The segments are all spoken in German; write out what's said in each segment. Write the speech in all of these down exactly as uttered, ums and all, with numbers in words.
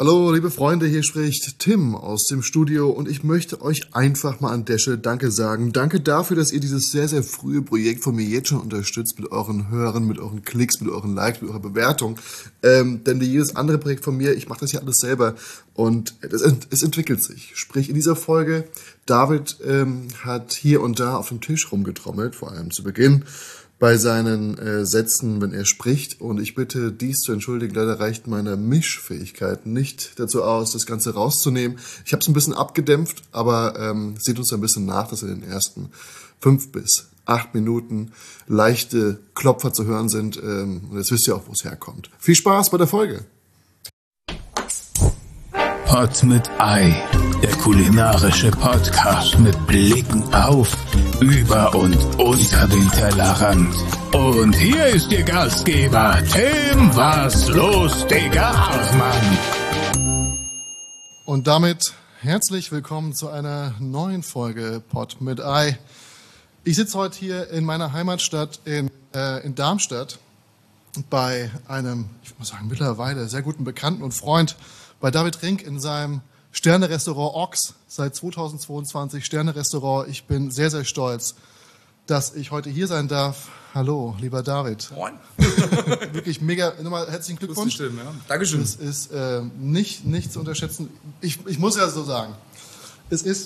Hallo, liebe Freunde, hier spricht Tim aus dem Studio und ich möchte euch einfach mal an der Stelle Danke sagen. Danke dafür, dass ihr dieses sehr, sehr frühe Projekt von mir jetzt schon unterstützt mit euren Hörern, mit euren Klicks, mit euren Likes, mit eurer Bewertung. Ähm, denn wie jedes andere Projekt von mir, ich mache das ja alles selber und es, es entwickelt sich. Sprich, in dieser Folge, David ähm, hat hier und da auf dem Tisch rumgetrommelt, vor allem zu Beginn, bei seinen äh, Sätzen, wenn er spricht. Und ich bitte, dies zu entschuldigen. Leider reicht meine Mischfähigkeit nicht dazu aus, das Ganze rauszunehmen. Ich habe es ein bisschen abgedämpft, aber ähm, seht uns ein bisschen nach, dass in den ersten fünf bis acht Minuten leichte Klopfer zu hören sind. Ähm, und jetzt wisst ihr auch, wo es herkommt. Viel Spaß bei der Folge. Pod mit Ei, der kulinarische Podcast mit Blicken auf, über und unter den Tellerrand. Und hier ist Ihr Gastgeber, Tim Was los, Digga, Hausmann. Und damit herzlich willkommen zu einer neuen Folge Pod mit Ei. Ich sitze heute hier in meiner Heimatstadt in, äh, in Darmstadt bei einem, ich muss sagen, mittlerweile sehr guten Bekannten und Freund, bei David Rink in seinem Sterne-Restaurant Ochs, seit zweitausendzweiundzwanzig Sterne-Restaurant. Ich bin sehr, sehr stolz, dass ich heute hier sein darf. Hallo, lieber David. Moin. Wirklich mega, nochmal herzlichen Glückwunsch. Stimmt, ja. Dankeschön. Das ist äh, nicht, nicht zu unterschätzen. Ich, ich muss ja so sagen, es ist,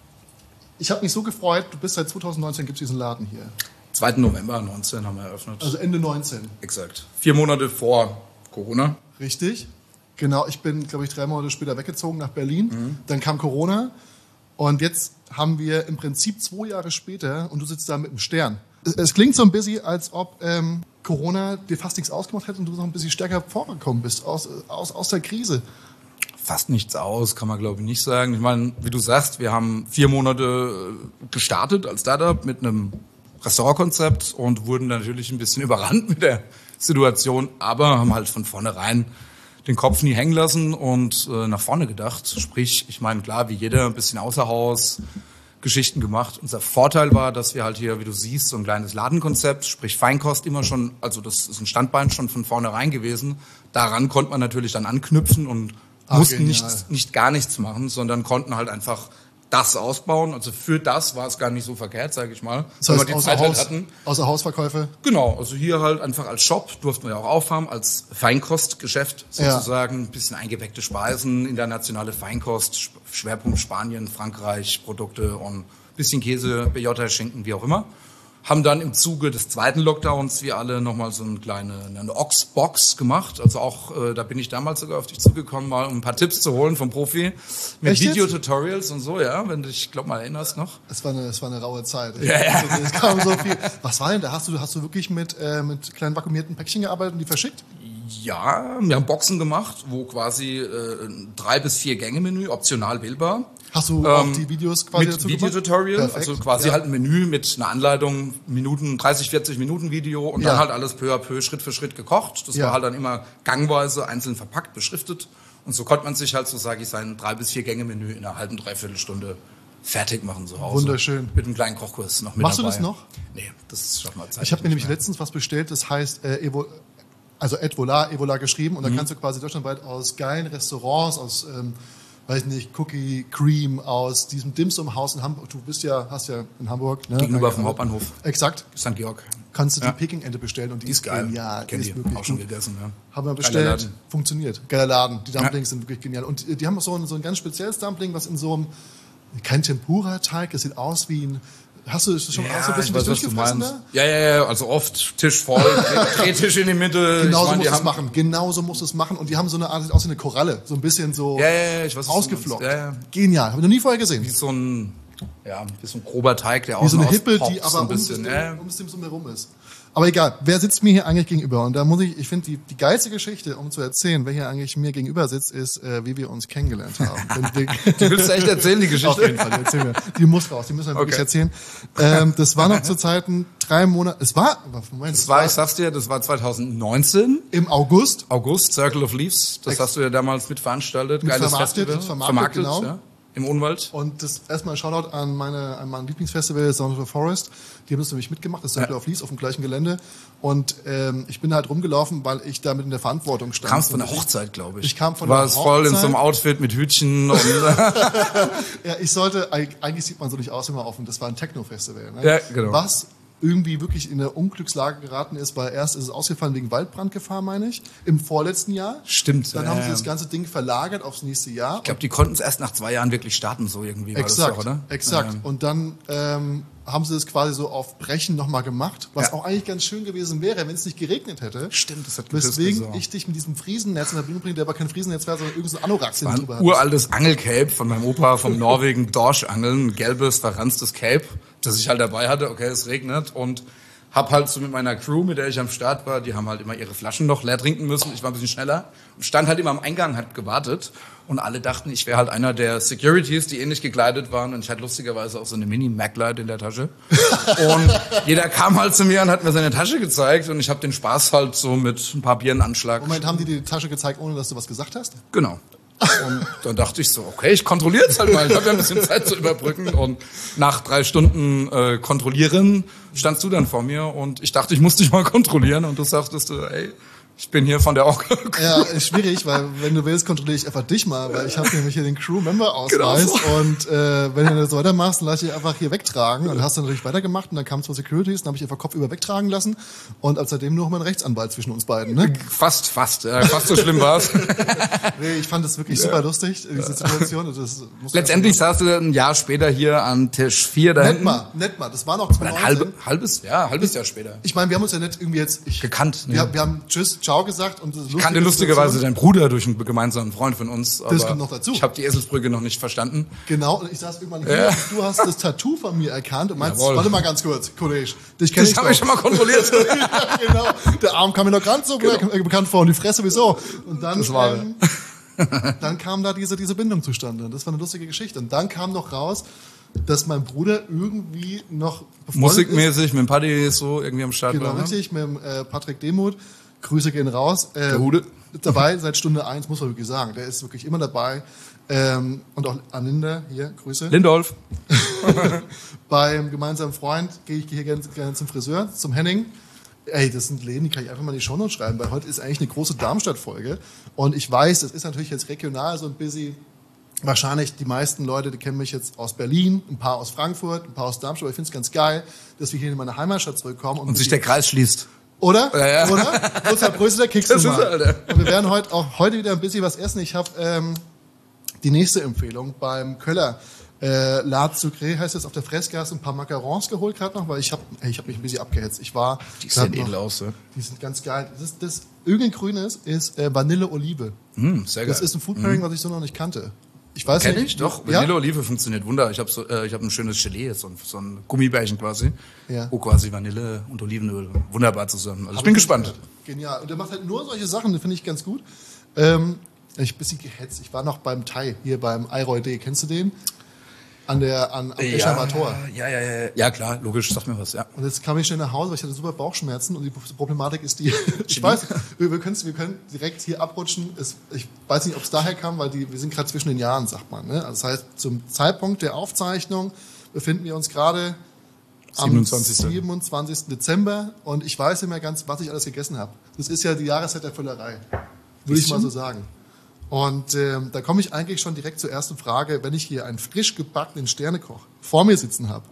ich habe mich so gefreut, du bist seit zweitausendneunzehn, gibt es diesen Laden hier. zweiten November neunzehn haben wir eröffnet. Also Ende neunzehn. Exakt. Vier Monate vor Corona. Richtig. Genau, ich bin, glaube ich, drei Monate später weggezogen nach Berlin. Mhm. Dann kam Corona und jetzt haben wir im Prinzip zwei Jahre später und du sitzt da mit einem Stern. Es, es klingt so ein bisschen, als ob ähm, Corona dir fast nichts ausgemacht hätte und du noch ein bisschen stärker vorgekommen bist aus, aus, aus der Krise. Fast nichts aus, kann man glaube ich nicht sagen. Ich meine, wie du sagst, wir haben vier Monate gestartet als Startup mit einem Restaurantkonzept und wurden natürlich ein bisschen überrannt mit der Situation, aber haben halt von vornherein den Kopf nie hängen lassen und äh, nach vorne gedacht. Sprich, ich meine, klar, wie jeder, ein bisschen außer Haus, Geschichten gemacht. Unser Vorteil war, dass wir halt hier, wie du siehst, so ein kleines Ladenkonzept, sprich Feinkost immer schon, also das ist ein Standbein schon von vornherein gewesen. Daran konnte man natürlich dann anknüpfen und Ah, mussten genial. nicht, nicht gar nichts machen, sondern konnten halt einfach das ausbauen. Also für das war es gar nicht so verkehrt, sage ich mal. Das heißt, die außer, Zeit halt Haus, hatten. außer Hausverkäufe? Genau, also hier halt einfach als Shop durften wir ja auch aufhaben, als Feinkostgeschäft sozusagen. Ein bisschen eingeweckte Speisen, internationale Feinkost, Schwerpunkt Spanien, Frankreich, Produkte und ein bisschen Käse, B J, Schinken, wie auch immer. Haben dann im Zuge des zweiten Lockdowns wie alle nochmal so eine kleine eine Ox-Box gemacht. Also auch, äh, da bin ich damals sogar auf dich zugekommen, mal um ein paar Tipps zu holen vom Profi. Mit Echt Video-Tutorials und so, ja, wenn du dich, glaub mal, erinnerst noch. Es war eine, es war eine raue Zeit. Ja, ja. Also, es kam so viel. Was war denn da? Hast du, hast du wirklich mit, äh, mit kleinen vakuumierten Päckchen gearbeitet und die verschickt? Ja, wir haben Boxen gemacht, wo quasi äh, ein drei bis vier Gänge Menü optional wählbar. Hast du Ähm, auch die Videos quasi mit dazu Videotutorial, gemacht? also Perfekt. quasi Ja. halt ein Menü mit einer Anleitung, Minuten, dreißig, vierzig Minuten Video und Ja. dann halt alles peu à peu, Schritt für Schritt gekocht. Das Ja. war halt dann immer gangweise, einzeln verpackt, beschriftet. Und so konnte man sich halt, so sage ich, sein drei bis vier Gänge Menü in einer halben, dreiviertel Stunde fertig machen zu Hause. Wunderschön. Mit einem kleinen Kochkurs noch mit Machst du dabei. das noch? Nee, das schafft mal Zeit. Ich habe mir nämlich letztens was bestellt, das heißt äh, Evo, also Edvola, Evola geschrieben und da kannst du quasi deutschlandweit aus geilen Restaurants, aus ähm, weiß nicht, Cookie Cream, aus diesem Dimsum-Haus in Hamburg. Du bist ja, hast ja in Hamburg. Ne? Gegenüber vom Hauptbahnhof. Exakt. Sankt Georg. Kannst du die Ja. Peking-Ente bestellen und die, Die ist geil. genial. Kenn Die die. ist wirklich Auch schon gut. gegessen, ja. Haben wir Geiler bestellt, Laden. funktioniert. Geiler Laden. Die Dumplings Ja. sind wirklich genial. Und die haben auch so ein, so ein ganz spezielles Dumpling, was in so einem, kein Tempura-Teig, das sieht aus wie ein, hast du das schon Ja, auch so ein bisschen ich weiß, was du durchgefressen meinst. da? Ja, ja, ja, also oft Tisch voll, Drehtisch in die Mitte. Genauso Ich meine, muss die es haben- machen. Genauso muss es machen. Und die haben so eine Art, sieht aus wie eine Koralle. So ein bisschen so Ja, ja, ja, ich weiß, was du ausgeflockt. meinst. Ja, ja. Genial. Habe ich noch nie vorher gesehen. Wie so ein, ja, wie so ein grober Teig, der Wie so außen eine Hippe, auspoppt, die aber so ein um das bisschen. Ding, Ja, ja. um das Ding so herum ist. Aber egal, wer sitzt mir hier eigentlich gegenüber? Und da muss ich, ich finde, die, die geilste Geschichte, um zu erzählen, wer hier eigentlich mir gegenüber sitzt, ist, äh, wie wir uns kennengelernt haben. Denn wir, Du willst echt erzählen, die Auf Geschichte? jeden Fall, die erzählen wir. Die muss raus, die müssen wir wirklich Okay. erzählen. Ähm, das war noch zu Zeiten drei Monate, es war, Moment, Das war, ich sag's dir, das war zwanzig neunzehn, im August. August, Circle of Leaves. Das Ex- hast du ja damals mit veranstaltet. Mit Geiles vermarktet, Festival. vermarktet, genau. ja. im Unwald. Und das erstmal ein Shoutout an, meine, an mein Lieblingsfestival, Sound of the Forest. Die haben das nämlich mitgemacht, das Circle Ja. of Leaves auf dem gleichen Gelände. Und ähm, ich bin halt rumgelaufen, weil ich damit in der Verantwortung stand. Kamst von der Hochzeit, glaube ich. Ich kam von War der es voll in so einem Hochzeit. Outfit mit Hütchen und Ja, ich sollte, eigentlich sieht man so nicht aus, wenn man offen, das war ein Techno-Festival. Ne? Ja, genau. Was irgendwie wirklich in eine Unglückslage geraten ist, weil erst ist es ausgefallen wegen Waldbrandgefahr, meine ich, im vorletzten Jahr. Stimmt. Dann ja, haben sie ja. das ganze Ding verlagert aufs nächste Jahr. Ich glaube, die konnten es erst nach zwei Jahren wirklich starten, so irgendwie war Exakt, das doch, oder? exakt. Ja. Und dann ähm, haben sie das quasi so auf Brechen nochmal gemacht, was Ja. auch eigentlich ganz schön gewesen wäre, wenn es nicht geregnet hätte. Stimmt, das hat gepisst, Weswegen so. ich dich mit diesem Friesennetz in Verbindung bringe, der aber kein Friesennetz war, sondern irgendein so Anorak War drüber ein hat. uraltes Angelcape von meinem Opa vom Norwegen Dorschangeln, ein gelbes, verranztes Cape, das ich halt dabei hatte. Okay, es regnet und hab halt so mit meiner Crew, mit der ich am Start war, die haben halt immer ihre Flaschen noch leer trinken müssen. Ich war ein bisschen schneller und stand halt immer am Eingang, hat gewartet und alle dachten, ich wäre halt einer der Securities, die ähnlich gekleidet waren und ich hatte lustigerweise auch so eine Mini-Maglite in der Tasche. Und jeder kam halt zu mir und hat mir seine Tasche gezeigt und ich habe den Spaß halt so mit ein paar Bieren Anschlag. Moment, haben die dir die Tasche gezeigt, ohne dass du was gesagt hast? Genau. Und dann dachte ich so, okay, ich kontrolliere es halt mal. Ich habe ja ein bisschen Zeit zu überbrücken. Und nach drei Stunden äh, kontrollieren standst du dann vor mir und ich dachte, ich muss dich mal kontrollieren. Und du sagtest, äh, ey, ich bin hier von der Orca. Ja, ist schwierig, weil wenn du willst, kontrolliere ich einfach dich mal, weil ich habe nämlich hier den Crew-Member-Ausweis Genau. und äh, wenn du das weitermachst, dann lass ich dich einfach hier wegtragen und hast dann natürlich weitergemacht und dann kamen zwei Securities, dann habe ich einfach Kopf über wegtragen lassen und ab seitdem nur noch mein Rechtsanwalt zwischen uns beiden. Ne? Fast, fast. Äh, fast so schlimm war's. Nee, ich fand das wirklich super lustig, diese Situation. Und das muss Letztendlich saß du ein Jahr später hier an Tisch vier da Nett hinten. mal, nett mal, das war noch Oder ein zwanzig halbe, neunzehn. halbes, ja, halbes Jahr später. Ich meine, wir haben uns ja nicht irgendwie jetzt... Ich, Gekannt, ne? wir, wir haben Tschüss, Ciao gesagt und das Ich kannte lustigerweise deinen Bruder durch einen gemeinsamen Freund von uns. Aber kommt noch dazu. Ich habe die Eselsbrücke noch nicht verstanden. Genau, und ich saß irgendwann hier Ja. und du hast das Tattoo von mir erkannt und meinst, Jawohl. warte mal ganz kurz, Kollege, dich kenn Das ich habe doch. ich schon mal kontrolliert. Ja, genau. Der Arm kam mir noch ganz so be- bekannt vor und die Fresse sowieso. Und dann, Das war ähm, dann kam da diese, diese Bindung zustande. Und das war eine lustige Geschichte. Und dann kam noch raus, dass mein Bruder irgendwie noch befreundet Musikmäßig mit dem Paddy so irgendwie am Start ist. Genau, war. Ne? richtig, mit dem, äh, Patrick Demuth. Grüße gehen raus. Äh, Der Hude. Dabei seit Stunde eins, muss man wirklich sagen. Der ist wirklich immer dabei. Ähm, und auch Aninda, hier, Grüße. Lindolf. Beim gemeinsamen Freund gehe ich hier gerne, gerne zum Friseur, zum Henning. Ey, das sind Läden, die kann ich einfach mal in die Shownotes schreiben, weil heute ist eigentlich eine große Darmstadt-Folge. Und ich weiß, das ist natürlich jetzt regional so ein bisschen, wahrscheinlich die meisten Leute, die kennen mich jetzt aus Berlin, ein paar aus Frankfurt, ein paar aus Darmstadt, aber ich finde es ganz geil, dass wir hier in meine Heimatstadt zurückkommen. Und, Und sich der Kreis schließt. Oder? Ja, ja. Oder? Unser größter Keks Das ist mal. er, Alter. Und wir werden heute auch heute wieder ein bisschen was essen. Ich habe ähm, die nächste Empfehlung beim Köller. Äh, La Sucré heißt jetzt auf der Fressgasse, ein paar Macarons geholt gerade noch, weil ich habe ich hab mich ein bisschen abgehetzt. Ich war Die grad sehen noch- edel aus, ne? Die sind ganz geil. Das, das Irgendgrünes ist äh, Vanille-Olive. Mm, sehr geil. Das ist ein Food Pairing, was ich so noch nicht kannte. Ich weiß Kenn nicht. ich, doch. Ja? Vanille Olive funktioniert wunder. Ich habe so, äh, ich hab ein schönes Gelee, so ein, so ein Gummibärchen quasi. Ja. Wo quasi Vanille und Olivenöl wunderbar zusammen. Also ich Hab bin ich gespannt. gehört. Genial. Und der macht halt nur solche Sachen, das finde ich ganz gut. Ähm, ich bin ein bisschen gehetzt. Ich war noch beim Thai, hier beim Iroy D. Kennst du den? An der, an, am Eschheimer Tor. ja, ja, ja, ja, klar, logisch, sag mir was, ja. Und jetzt kam ich schnell nach Hause, weil ich hatte super Bauchschmerzen und die Problematik ist die, ich weiß, wir, wir, können's- wir können direkt hier abrutschen. Es, ich weiß nicht, ob es daher kam, weil die, wir sind gerade zwischen den Jahren, sagt man. Ne? Also das heißt, zum Zeitpunkt der Aufzeichnung befinden wir uns gerade am siebenundzwanzigsten siebenundzwanzigsten Dezember und ich weiß nicht mehr ganz, was ich alles gegessen habe. Das ist ja die Jahreszeit der Völlerei, würde ich mal so sagen. Und ähm, da komme ich eigentlich schon direkt zur ersten Frage, wenn ich hier einen frisch gebackenen Sternekoch vor mir sitzen habe.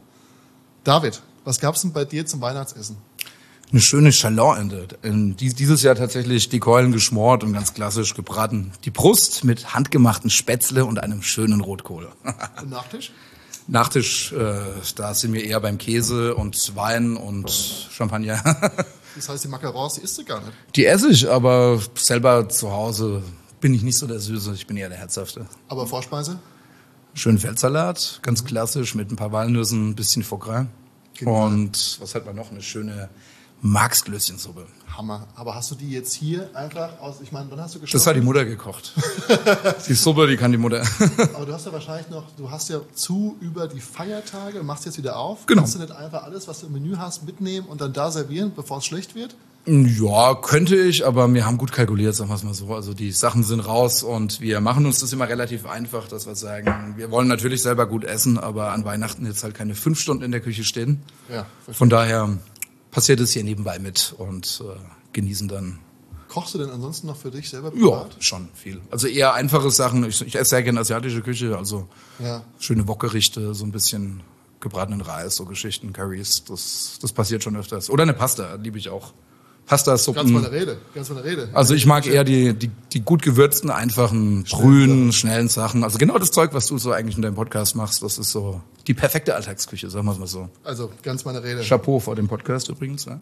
David, was gab's denn bei dir zum Weihnachtsessen? Eine schöne Chalotente. In dies- Dieses Jahr tatsächlich die Keulen geschmort und ganz klassisch gebraten. Die Brust mit handgemachten Spätzle und einem schönen Rotkohl. Und Nachtisch? Nachtisch, äh, da sind wir eher beim Käse und Wein und Champagner. Das heißt, die Macarons, die isst du gar nicht. Die esse ich, aber selber zu Hause bin ich nicht so der Süße, ich bin eher der Herzhafte. Aber Vorspeise? Schönen Feldsalat, ganz klassisch, mit ein paar Walnüssen, ein bisschen Foie Gras. Genial. Und was hat man noch? Eine schöne Marksglöschensuppe. Hammer. Aber hast du die jetzt hier einfach aus, ich meine, wann hast du geschaut? Das hat die Mutter gekocht. Die Suppe, die kann die Mutter. Aber du hast ja wahrscheinlich noch, du hast ja zu über die Feiertage, machst jetzt wieder auf. Genau. Kannst du nicht einfach alles, was du im Menü hast, mitnehmen und dann da servieren, bevor es schlecht wird? Ja, könnte ich, aber wir haben gut kalkuliert, sagen wir es mal so. Also die Sachen sind raus und wir machen uns das immer relativ einfach, dass wir sagen, wir wollen natürlich selber gut essen, aber an Weihnachten jetzt halt keine fünf Stunden in der Küche stehen. Ja, von daher passiert es hier nebenbei mit und äh, genießen dann. Kochst du denn ansonsten noch für dich selber privat? Ja, schon viel. Also eher einfache Sachen. Ich, ich esse sehr gerne asiatische Küche, also ja. schöne Wokgerichte, so ein bisschen gebratenen Reis, so Geschichten, Currys. Das, das passiert schon öfters. Oder eine Pasta, liebe ich auch. Pasta-Suppen. Ganz von der Rede, ganz von der Rede. Also ich mag eher die, die, die gut gewürzten, einfachen, grünen, schnellen Sachen. Also genau das Zeug, was du so eigentlich in deinem Podcast machst, das ist so die perfekte Alltagsküche, sagen wir es mal so. Also ganz meine Rede. Chapeau vor dem Podcast übrigens. Ja.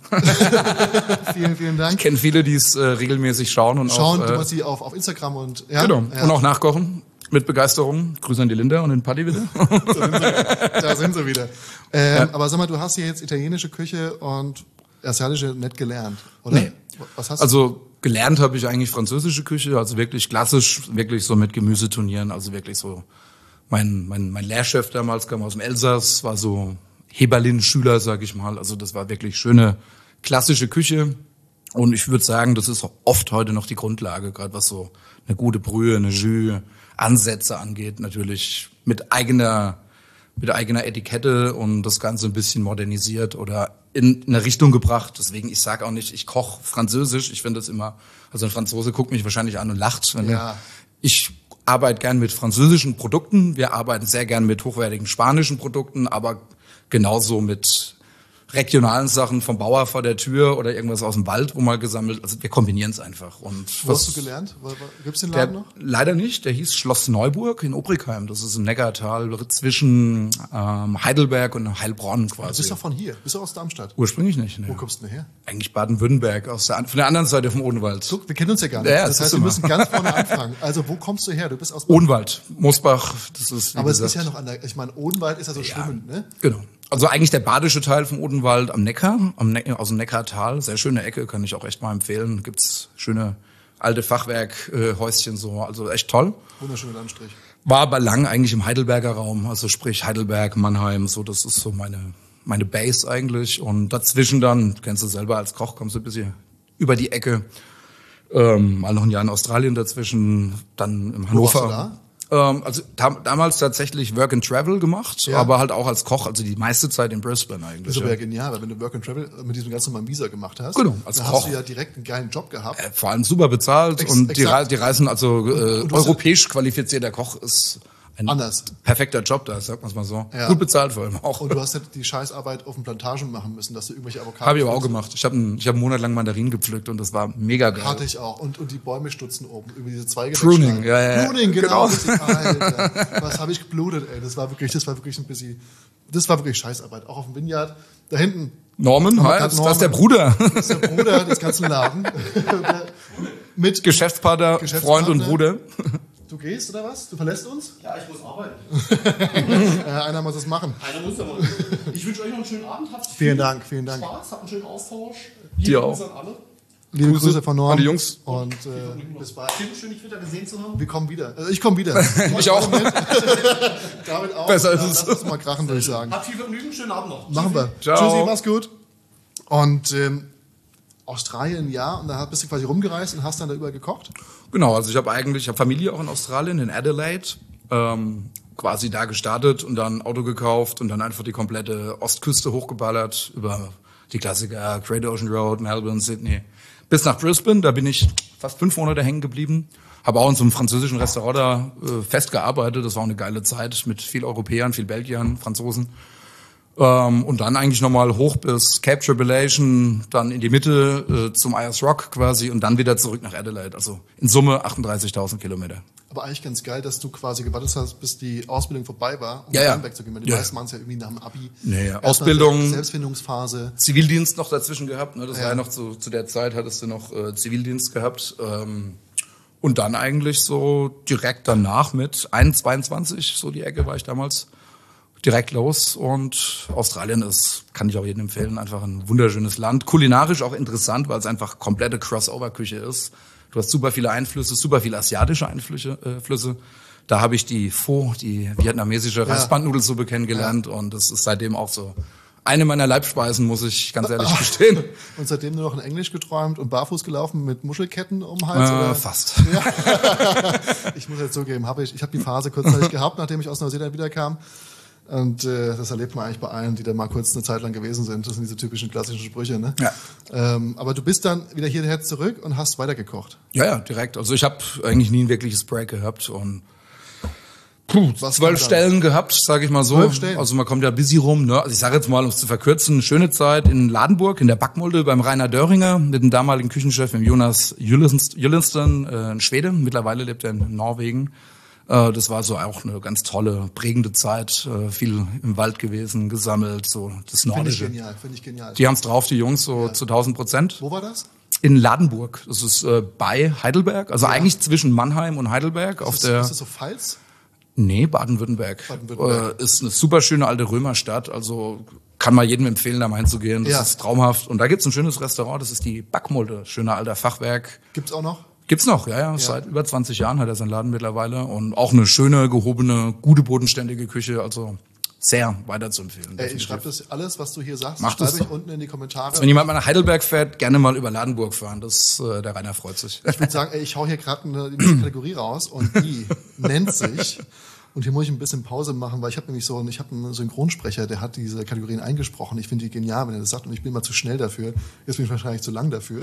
vielen, vielen Dank. Ich kenne viele, die es äh, regelmäßig schauen. und Schauen, auch, du machst sie auf, auf Instagram und... Ja, genau, ja. Und auch nachkochen. Mit Begeisterung. Grüße an die Linda und den Paddy wieder. da, sind sie, da sind sie wieder. Ähm, ja. Aber sag mal, du hast hier jetzt italienische Küche und asiatische nicht gelernt, oder? Nee. Was hast du? Also gelernt habe ich eigentlich französische Küche, also wirklich klassisch, wirklich so mit Gemüseturnieren, also wirklich so. Mein mein mein Lehrchef damals kam aus dem Elsass, war so Heberlin-Schüler, sag ich mal. Also das war wirklich schöne klassische Küche. Und ich würde sagen, das ist oft heute noch die Grundlage, gerade was so eine gute Brühe, eine Jus, Ansätze angeht, natürlich mit eigener mit eigener Etikette und das Ganze ein bisschen modernisiert oder in eine Richtung gebracht. Deswegen, ich sage auch nicht, ich koche Französisch. Ich finde das immer, also ein Franzose guckt mich wahrscheinlich an und lacht. Wenn ja. er, ich arbeite gern mit französischen Produkten. Wir arbeiten sehr gern mit hochwertigen spanischen Produkten, aber genauso mit regionalen Sachen vom Bauer vor der Tür oder irgendwas aus dem Wald, wo mal gesammelt. Also wir kombinieren es einfach. Und wo hast du gelernt? Gibt's den Laden der, noch? Leider nicht. Der hieß Schloss Neuburg in Obrigheim. Das ist im Neckartal zwischen ähm, Heidelberg und Heilbronn quasi. Du bist doch von hier. Bist du aus Darmstadt? Ursprünglich nicht. Ne. Wo kommst du denn her? Eigentlich Baden-Württemberg, aus der, von der anderen Seite vom Odenwald. Guck, wir kennen uns ja gar nicht. Ja, das, das heißt, wir müssen ganz vorne anfangen. Also wo kommst du her? Du bist aus Odenwald, Mosbach. Das ist. Aber es ist ja noch an der. Ich meine, Odenwald ist ja so ja, schwimmend, ne? Genau. Also eigentlich der badische Teil vom Odenwald am Neckar, am ne- aus dem Neckartal. Sehr schöne Ecke, kann ich auch echt mal empfehlen. Gibt's schöne alte Fachwerkhäuschen äh, so, also echt toll. Wunderschöner Landstrich. War aber lang eigentlich im Heidelberger Raum, also sprich Heidelberg, Mannheim, so das ist so meine meine Base eigentlich. Und dazwischen dann, kennst du selber als Koch, kommst du ein bisschen über die Ecke. Ähm, mal noch ein Jahr in Australien dazwischen, dann im Hannover. Wo warst du da? Ähm, also tam- damals tatsächlich Work and Travel gemacht, ja. aber halt auch als Koch, also die meiste Zeit in Brisbane eigentlich. Das ist aber ja genial, weil wenn du Work and Travel mit diesem ganz normalen Visa gemacht hast, genau, als dann Koch. hast du ja direkt einen geilen Job gehabt. Äh, vor allem super bezahlt Ex- und die, Re- die Reisen, also äh, europäisch qualifizierter Koch ist ein anders. Perfekter Job da, sagt man es mal so. Ja. Gut bezahlt vor allem auch. Und du hast nicht die Scheißarbeit auf den Plantagen machen müssen, dass du irgendwelche Avocados... Habe ich aber auch gemacht. Ich habe ich hab einen Monat lang Mandarinen gepflückt und das war mega geil. Hatte ich auch. Und, und die Bäume stutzen oben, über diese Zweige Pruning, ja, ja. Pruning, genau. genau. Alter, was habe ich geblutet, ey. Das war wirklich, das war wirklich ein bisschen... Das war wirklich Scheißarbeit. Auch auf dem Vineyard. Da hinten... Norman, hi, das, das ist der Bruder. Das ist der Bruder des ganzen Laden. Mit Geschäftspartner, Freund und Bruder. Du gehst, oder was? Du verlässt uns? Ja, ich muss arbeiten. ja, einer muss es machen. Einer muss das machen. Ich wünsche euch noch einen schönen Abend. Habt viel vielen Dank, vielen Dank. Spaß, habt einen schönen Austausch. Dir auch. An alle. Liebe Grüße, Grüße von Norm. An die Jungs. Und äh, bis bald. Schön, dich wieder gesehen zu haben. Wir kommen wieder. Also ich komme wieder. ich auch. David auch. Besser ist ja, es. Lass uns mal krachen, würde ich sagen. Habt viel Vergnügen, schönen Abend noch. Machen wir. Ciao. Tschüssi, mach's gut. Und ähm, Australien, ja, und da bist du quasi rumgereist und hast dann da überall gekocht? Genau, also ich habe eigentlich, ich habe Familie auch in Australien, in Adelaide, ähm, quasi da gestartet und dann Auto gekauft und dann einfach die komplette Ostküste hochgeballert über die Klassiker Great Ocean Road, Melbourne, Sydney, bis nach Brisbane. Da bin ich fast fünf Monate hängen geblieben, habe auch in so einem französischen Restaurant da äh, fest gearbeitet. Das war auch eine geile Zeit mit viel Europäern, viel Belgiern, Franzosen. Ähm, und dann eigentlich nochmal hoch bis Cape Tribulation, dann in die Mitte äh, zum Ayers Rock quasi und dann wieder zurück nach Adelaide. Also in Summe achtunddreißigtausend Kilometer. Aber eigentlich ganz geil, dass du quasi gewartet hast, bis die Ausbildung vorbei war, um ja, ja. wegzugehen. Weil die ja. meisten machen es ja irgendwie nach dem Abi. Nee, ja. Ausbildung, Selbstfindungsphase. Zivildienst noch dazwischen gehabt. Ne? Das ja. war ja noch zu, zu der Zeit, hattest du noch äh, Zivildienst gehabt. Ähm, und dann eigentlich so direkt danach mit einundzwanzig, so die Ecke war ich damals, direkt los. Und Australien ist, kann ich auch jedem empfehlen, einfach ein wunderschönes Land. Kulinarisch auch interessant, weil es einfach komplette Crossover-Küche ist. Du hast super viele Einflüsse, super viele asiatische Einflüsse. Äh, Flüsse. Da habe ich die Pho, die vietnamesische ja. Reisbandnudelsuppe kennengelernt ja. und das ist seitdem auch so eine meiner Leibspeisen, muss ich ganz ehrlich gestehen. Und seitdem nur noch in Englisch geträumt und barfuß gelaufen mit Muschelketten um den Hals? Äh, oder? fast. Ja. Ich muss jetzt zugeben, habe ich, ich habe die Phase kurzzeitig gehabt, nachdem ich aus Neuseeland wiederkam. Und äh, das erlebt man eigentlich bei allen, die da mal kurz eine Zeit lang gewesen sind. Das sind diese typischen klassischen Sprüche. Ne? Ja. Ähm, aber du bist dann wieder hierher zurück und hast weitergekocht. Ja, ja, direkt. Also ich habe eigentlich nie ein wirkliches Break gehabt und puh, Was zwölf kommt dann? Stellen gehabt, sage ich mal so. Zwölf Stellen? Also man kommt ja busy rum. Ne? Also ich sage jetzt mal, um es zu verkürzen, schöne Zeit in Ladenburg, in der Backmulde beim Rainer Döringer mit dem damaligen Küchenchef, dem Jonas Jüllensten, äh, ein Schwede. Mittlerweile lebt er in Norwegen. Äh, das war so auch eine ganz tolle, prägende Zeit. Äh, viel im Wald gewesen, gesammelt, so das Finde ich Nordische. genial, finde ich genial. Die haben's drauf, die Jungs, so Ja. zu tausend Prozent. Wo war das? In Ladenburg. Das ist äh, bei Heidelberg, also eigentlich zwischen Mannheim und Heidelberg. auf ist, der ist das so Pfalz? Nee, Baden-Württemberg. Baden-Württemberg. Äh, ist eine super schöne alte Römerstadt, also kann mal jedem empfehlen, da mal hinzugehen. Das Ja. ist traumhaft. Und da gibt's ein schönes Restaurant, das ist die Backmulde. Schöner alter Fachwerk. Gibt's auch noch? Gibt's noch, ja, ja. Seit über zwanzig Jahren hat er seinen Laden mittlerweile. Und auch eine schöne, gehobene, gute, bodenständige Küche. Also sehr weiter zu empfehlen. Ey, ich definitiv. schreibe das alles, was du hier sagst, Mach das schreibe ich doch. unten in die Kommentare. Wenn jemand mal nach Heidelberg fährt, gerne mal über Ladenburg fahren. Das, äh, der Rainer freut sich. Ich würde sagen, ey, ich hau hier gerade eine, die nächste Kategorie raus und die nennt sich, und hier muss ich ein bisschen Pause machen, weil ich habe nämlich so einen, ich habe einen Synchronsprecher, der hat diese Kategorien eingesprochen. Ich finde die genial, wenn er das sagt, und ich bin immer zu schnell dafür. Jetzt bin ich wahrscheinlich zu lang dafür.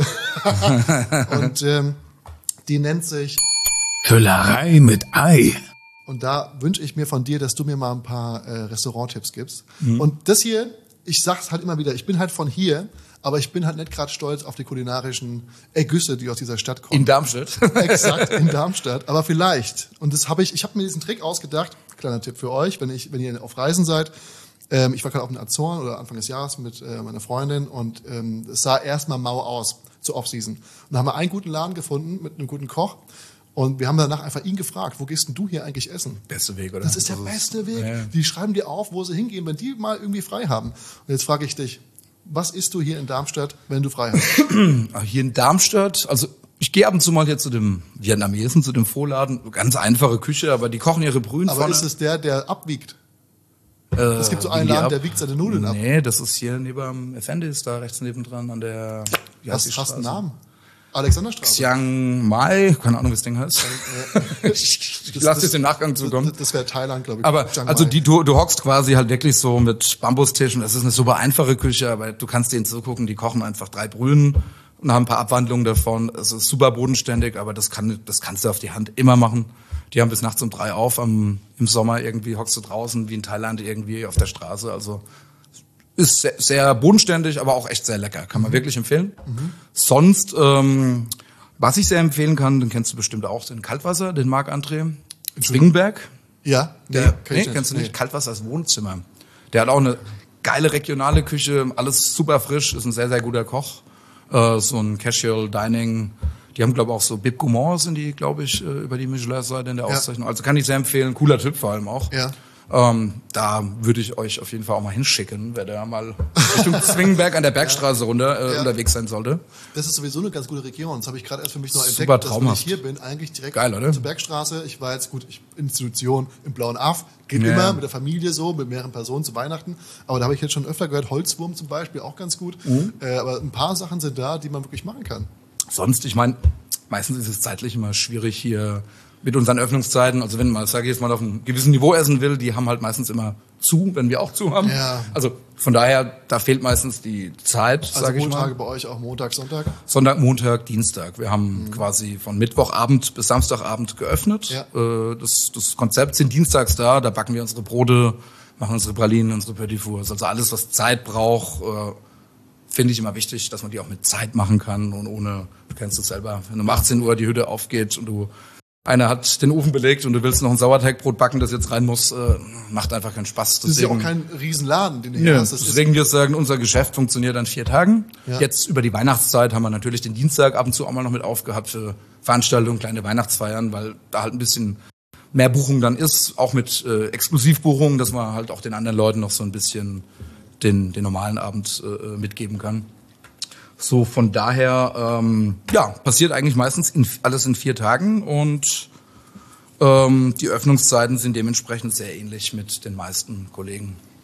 Und ähm, die nennt sich, Füllerei mit Ei. und da wünsche ich mir von dir, dass du mir mal ein paar äh, Restauranttipps gibst. Mhm. Und das hier, ich sag's halt immer wieder, ich bin halt von hier, aber ich bin halt nicht gerade stolz auf die kulinarischen Ergüsse, die aus dieser Stadt kommen. In Darmstadt. Exakt, in Darmstadt. Aber vielleicht, und das habe ich, ich habe mir diesen Trick ausgedacht, kleiner Tipp für euch, wenn ich, wenn ihr auf Reisen seid. Ähm, ich war gerade auf den Azoren oder Anfang des Jahres mit äh, meiner Freundin und ähm, es sah erstmal mau aus zur Off-Season. Und da haben wir einen guten Laden gefunden mit einem guten Koch. Und wir haben danach einfach ihn gefragt, wo gehst denn du hier eigentlich essen? Beste Weg, oder? Das ist der Also, beste Weg. ja. Die schreiben dir auf, wo sie hingehen, wenn die mal irgendwie frei haben. Und jetzt frage ich dich, was isst du hier in Darmstadt, wenn du frei hast? Ah, hier in Darmstadt, also ich gehe ab und zu mal hier zu dem Vietnamesen, zu dem Vorladen. Ganz einfache Küche, aber die kochen ihre Brühen Aber vorne. ist es der, der abwiegt? Äh, Es gibt so einen wiegen die Laden, ab? der wiegt seine Nudeln ab. Nee, das ist hier neben Effendis, da rechts nebendran an der, wie heißt die Was hast du einen Straße? Namen? Alexanderstraße. Chiang Mai, keine Ahnung, wie das Ding heißt. ich ich lasse jetzt den Nachgang zukommen. Das, das wäre Thailand, glaube ich. Aber Chiang also Mai. die, du, du hockst quasi halt wirklich so mit Bambustischen. Das ist eine super einfache Küche, aber du kannst denen zugucken, die kochen einfach drei Brühen und haben ein paar Abwandlungen davon. Es ist super bodenständig, aber das kann, das kannst du auf die Hand immer machen. Die haben bis nachts um drei auf. Am, im Sommer irgendwie hockst du draußen wie in Thailand irgendwie auf der Straße. Also ist sehr, sehr bodenständig, aber auch echt sehr lecker. Kann man wirklich empfehlen. Sonst, ähm, was ich sehr empfehlen kann, den kennst du bestimmt auch, den Kaltwasser, den Marc André Zwingenberg. Ja? Der, kenn nee, ich kennst du nicht? Nee. Kaltwasser ist Wohnzimmer. Der hat auch eine geile regionale Küche, alles super frisch, ist ein sehr, sehr guter Koch. Äh, so ein Casual Dining. Die haben, glaube ich, auch so Bib Gourmand sind die, glaube ich, äh, über die Michelin-Seite in der Ja. Auszeichnung. Also kann ich sehr empfehlen. Cooler Typ vor allem auch. Ja. Ähm, da würde ich euch auf jeden Fall auch mal hinschicken, wer da mal Richtung Zwingenberg an der Bergstraße runter äh, Ja. unterwegs sein sollte. Das ist sowieso eine ganz gute Region. Das habe ich gerade erst für mich noch entdeckt, Super dass wenn ich traumhaft. hier bin, eigentlich direkt Geil, oder? zur Bergstraße. Ich war jetzt gut, ich, Institution im Blauen Aff, geht Ja. immer mit der Familie so, mit mehreren Personen zu Weihnachten. Aber da habe ich jetzt schon öfter gehört, Holzwurm zum Beispiel, auch ganz gut. Mhm. Äh, aber ein paar Sachen sind da, die man wirklich machen kann. Sonst, ich meine, meistens ist es zeitlich immer schwierig hier mit unseren Öffnungszeiten. Also wenn man, sage ich jetzt mal, auf einem gewissen Niveau essen will, die haben halt meistens immer zu, wenn wir auch zu haben. Ja. Also von daher, da fehlt meistens die Zeit, Also sage ich Montage mal. bei euch auch Montag, Sonntag. Sonntag, Montag, Dienstag. Wir haben quasi von Mittwochabend bis Samstagabend geöffnet. Ja. Äh, Das, das Konzept sind dienstags da, da backen wir unsere Brote, machen unsere Pralinen, unsere Petit Fours. Also alles, was Zeit braucht, äh, finde ich immer wichtig, dass man die auch mit Zeit machen kann und ohne, du kennst es selber, wenn um achtzehn Uhr die Hütte aufgeht und du, einer hat den Ofen belegt und du willst noch ein Sauerteigbrot backen, das jetzt rein muss, äh, macht einfach keinen Spaß. Das ist ja auch kein Riesenladen, den du hier Ja, hast. Das ist, deswegen wir sagen, unser Geschäft funktioniert an vier Tagen. Ja. Jetzt über die Weihnachtszeit haben wir natürlich den Dienstag ab und zu auch mal noch mit aufgehabt für Veranstaltungen, kleine Weihnachtsfeiern, weil da halt ein bisschen mehr Buchung dann ist, auch mit äh, Exklusivbuchungen, dass man halt auch den anderen Leuten noch so ein bisschen den, den normalen Abend äh, mitgeben kann. So, von daher, ähm, ja, passiert eigentlich meistens in, alles in vier Tagen und ähm, die Öffnungszeiten sind dementsprechend sehr ähnlich mit den meisten Kollegen.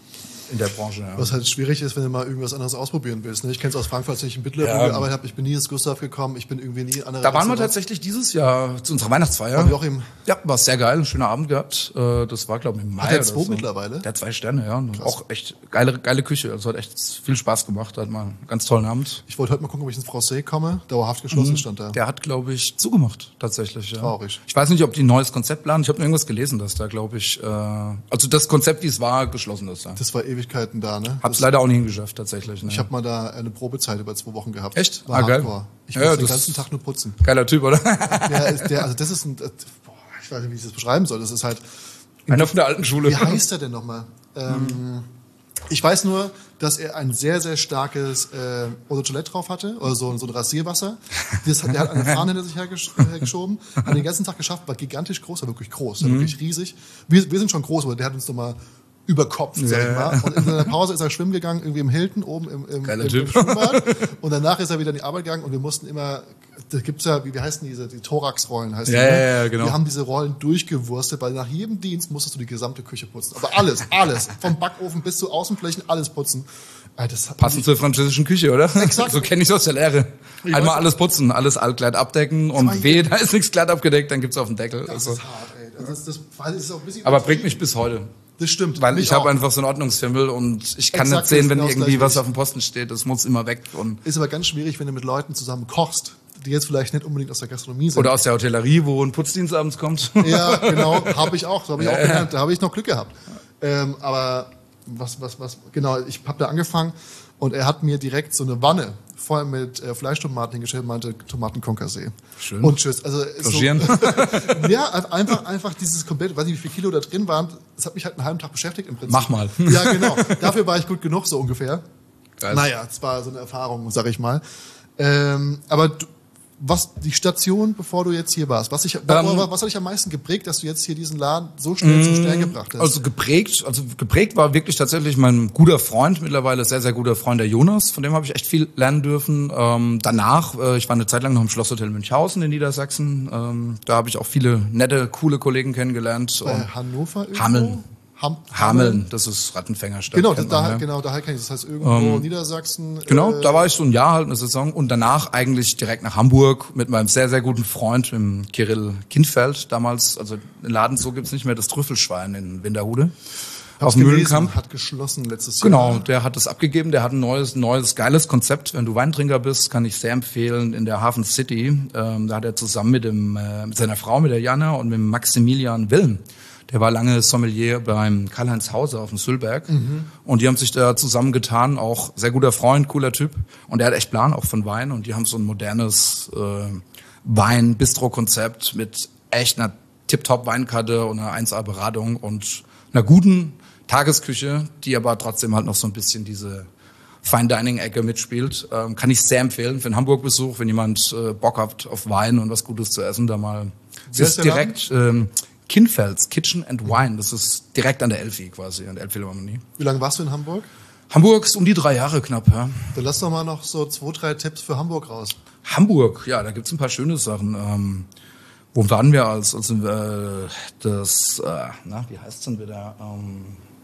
in der Branche. Ja. Was halt schwierig ist, wenn du mal irgendwas anderes ausprobieren willst. Ne? Ich kenne es aus Frankfurt, als ich in Bittler Ja. gearbeitet habe. Ich bin nie ins Gustav gekommen. Ich bin irgendwie nie in andere Da waren wir Restaurants. tatsächlich dieses Jahr zu unserer Weihnachtsfeier. War Joachim. Ja, war sehr geil, ein schöner Abend gehabt. Äh, Das war, glaube ich, im Mai. Hat der oder zwei so. mittlerweile? Der hat zwei Sterne, ja. Und auch echt geile, geile Küche. Also hat echt viel Spaß gemacht. Hat mal einen ganz tollen Abend. Ich wollte heute mal gucken, ob ich ins Francais komme. Dauerhaft geschlossen stand da. Der hat, glaube ich, zugemacht, tatsächlich. Ja. Traurig. Ich weiß nicht, ob die ein neues Konzept planen. Ich habe nur irgendwas gelesen, dass da, glaube ich, äh, also das Konzept, wie es war, geschlossen ist. Ja. Das war Ewigkeiten da, ne? Hab's Das- leider auch nicht hingeschafft, tatsächlich. Ne. Ich habe mal da eine Probezeit über zwei Wochen gehabt. Echt? War Ah, geil. hardcore. Ich Ja, muss den das- ganzen Tag nur putzen. Geiler Typ, oder? Der ist, der, also das ist ein, das, boah, ich weiß nicht, wie ich das beschreiben soll. Das ist halt, Einer von der alten Schule. wie heißt er denn nochmal? Ähm, ich weiß nur, dass er ein sehr, sehr starkes äh, Eau de Toilette drauf hatte, oder so, so ein Rasierwasser. Das, hat- der hat eine Fahne hinter sich hergesch hergeschoben, hat den ganzen Tag geschafft, war gigantisch groß, war wirklich groß, war wirklich riesig. Wir, wir sind schon groß, aber der hat uns nochmal überkopft, sag ich mal. Und in seiner Pause ist er schwimmen gegangen, irgendwie im Hilton, oben im, im, Geiler im, im Typ. Schwimmbad. Und danach ist er wieder in die Arbeit gegangen und wir mussten immer, da gibt's ja, wie, wie heißen diese, die Thorax-Rollen heißen Ja, die, ne? ja, ja, genau. Wir haben diese Rollen durchgewurstet, weil nach jedem Dienst musstest du die gesamte Küche putzen. Aber alles, alles. Vom Backofen bis zu Außenflächen, alles putzen. Äh, Das hat Passend zur französischen Küche, oder? Exakt. So kenne ich es aus der Lehre. Ich Einmal weiß- alles putzen, alles allglatt abdecken und Aber- wehe, da ist nichts glatt abgedeckt, dann gibt's auf den Deckel. Das Also. ist hart, ey. Das, das, das ist auch ein bisschen Aber bringt mich bis heute. Das stimmt. Weil Mich ich habe auch. einfach so einen Ordnungsfimmel und ich kann Exakt, nicht sehen, das wenn genau das irgendwie Gleiche was ist. auf dem Posten steht. Das muss immer weg. Und Ist aber ganz schwierig, wenn du mit Leuten zusammen kochst, die jetzt vielleicht nicht unbedingt aus der Gastronomie sind. oder aus der Hotellerie, wo ein Putzdienst abends kommt. Ja, genau, habe ich auch. So habe ich auch gelernt. Da habe ich noch Glück gehabt. Ähm, aber was, was, was, genau, ich habe da angefangen und er hat mir direkt so eine Wanne voll mit äh, Fleischtomaten hingestellt und meinte Tomaten Concassé. Schön. Und tschüss. Also ist so, Logieren. ja, einfach, einfach dieses komplette, weiß nicht, wie viel Kilo da drin waren. Das hat mich halt einen halben Tag beschäftigt im Prinzip. Mach mal. Ja, genau. Dafür war ich gut genug, so ungefähr. Geil. Naja, es war so eine Erfahrung, sag ich mal. Ähm, aber du, was die Station, bevor du jetzt hier warst, was, ich, was, was hat dich am meisten geprägt, dass du jetzt hier diesen Laden so schnell zum Stern gebracht hast? Also geprägt, also geprägt war wirklich tatsächlich mein guter Freund, mittlerweile sehr, sehr guter Freund, der Jonas. Von dem habe ich echt viel lernen dürfen. Ähm, danach, äh, ich war eine Zeit lang noch im Schlosshotel Münchhausen in Niedersachsen. Ähm, da habe ich auch viele nette, coole Kollegen kennengelernt. Bei Und Hannover irgendwo? Hameln. Ham Hameln, das ist Rattenfängerstadt. Genau, das, kennt man, da, ja. genau, daher kenne ich das. Das heißt irgendwo Niedersachsen. Genau, äh, da war ich so ein Jahr halt, eine Saison. Und danach eigentlich direkt nach Hamburg mit meinem sehr, sehr guten Freund, mit dem Kirill Kindfeld. Damals, also den Laden so gibt's nicht mehr, das Trüffelschwein in Winterhude. Auf dem gelesen, Mühlenkamp. hat geschlossen letztes Genau, Jahr. der hat das abgegeben, der hat ein neues, neues, geiles Konzept. Wenn du Weintrinker bist, kann ich sehr empfehlen, in der Hafen City. Ähm, da hat er zusammen mit, dem, äh, mit seiner Frau, mit der Jana und mit dem Maximilian Wilm, der war lange Sommelier beim Karl-Heinz Hauser auf dem Sülberg. Mhm. Und die haben sich da zusammengetan, auch sehr guter Freund, cooler Typ. Und der hat echt Plan auch von Wein. Und die haben so ein modernes äh, Wein-Bistro-Konzept mit echt einer Tip-Top-Weinkarte und einer eins A-Beratung und einer guten Tagesküche, die aber trotzdem halt noch so ein bisschen diese Fine-Dining-Ecke mitspielt. Ähm, kann ich sehr empfehlen für einen Hamburg-Besuch, wenn jemand äh, Bock hat auf Wein und was Gutes zu essen, da mal. Es Wer ist ist der direkt ähm, Kinfelds, Kitchen and Wine. Das ist direkt an der Elfi quasi, an der Elbphilharmonie. Wie lange warst du in Hamburg? Hamburg ist um die drei Jahre knapp, ja. Dann lass doch mal noch so zwei, drei Tipps für Hamburg raus. Hamburg, ja, da gibt's ein paar schöne Sachen. Ähm, wo waren wir als, als äh, das, äh, na, wie heißt's denn wieder? Ähm,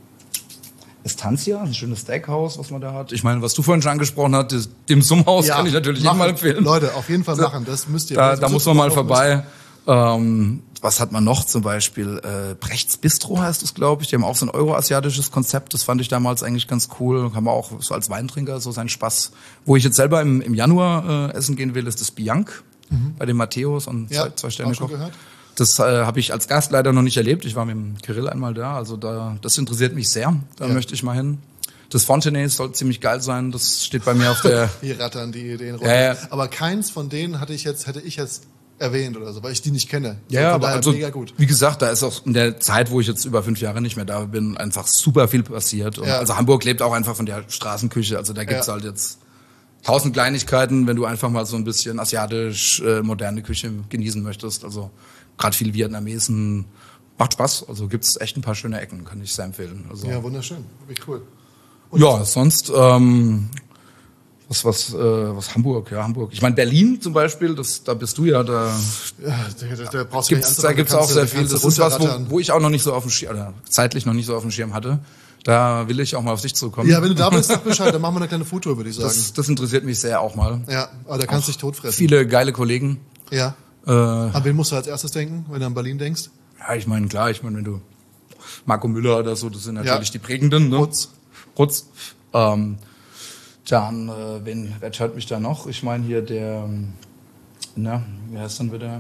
Estancia, ein schönes Steakhouse, was man da hat. Ich meine, was du vorhin schon angesprochen hast, das Dim Sum Haus kann ich natürlich machen. jedem mal empfehlen. Leute, auf jeden Fall machen, das müsst ihr. Da, Das da müsst muss ihr man mal auch vorbei. Ähm, was hat man noch zum Beispiel? Äh, Brechts Bistro heißt es, glaube ich. Die haben auch so ein euroasiatisches Konzept. Das fand ich damals eigentlich ganz cool. Kann man auch so als Weintrinker so seinen Spaß. Wo ich jetzt selber im, im Januar äh, essen gehen will, ist das Bianc bei dem Matthäus und Ja, zwei, zwei Sterne auch schon Koch. gehört. Das äh, habe ich als Gast leider noch nicht erlebt. Ich war mit dem Kirill einmal da. Also da, das interessiert mich sehr. Da Ja. möchte ich mal hin. Das Fontenay soll ziemlich geil sein. Das steht bei mir auf der... Die rattern die Ideen runter. Ja, ja. Aber keins von denen hatte ich jetzt, hätte ich jetzt erwähnt oder so, weil ich die nicht kenne. Ja, Von aber daher also, mega gut. wie gesagt, da ist auch in der Zeit, wo ich jetzt über fünf Jahre nicht mehr da bin, einfach super viel passiert. Und Ja. also Hamburg lebt auch einfach von der Straßenküche. Also da gibt's Ja. halt jetzt tausend Kleinigkeiten, wenn du einfach mal so ein bisschen asiatisch äh, moderne Küche genießen möchtest. Also gerade viel Vietnamesen. Macht Spaß. Also gibt's echt ein paar schöne Ecken, kann ich sehr empfehlen. Also, Ja, wunderschön. Wirklich cool. ja, sonst ähm, was was äh, was Hamburg, ja Hamburg. Ich meine Berlin zum Beispiel, das da bist du ja da. Ja, da, da, da brauchst du Gibt's, nicht da anzufangen, gibt's kannst auch du- sehr viel. kannst du Das ist was, wo, runterrattern. wo ich auch noch nicht so auf dem Schirm, oder zeitlich noch nicht so auf dem Schirm hatte. Da will ich auch mal auf dich zukommen. Ja, wenn du da bist, sag Bescheid, dann machen wir eine kleine Foto, würde ich sagen. Das, das interessiert mich sehr auch mal. Ja, aber da kannst du dich totfressen. Viele geile Kollegen. Ja. Äh, An wen musst du als erstes denken, wenn du an Berlin denkst? ja, ich meine, klar, ich meine, wenn du Marco Müller oder so, das sind natürlich Ja. die prägenden. Ne? Rutz. Rutz. Ähm, dann, äh, wen, wer hört mich da noch? Ich meine hier der, ähm, na, wie heißt dann wieder?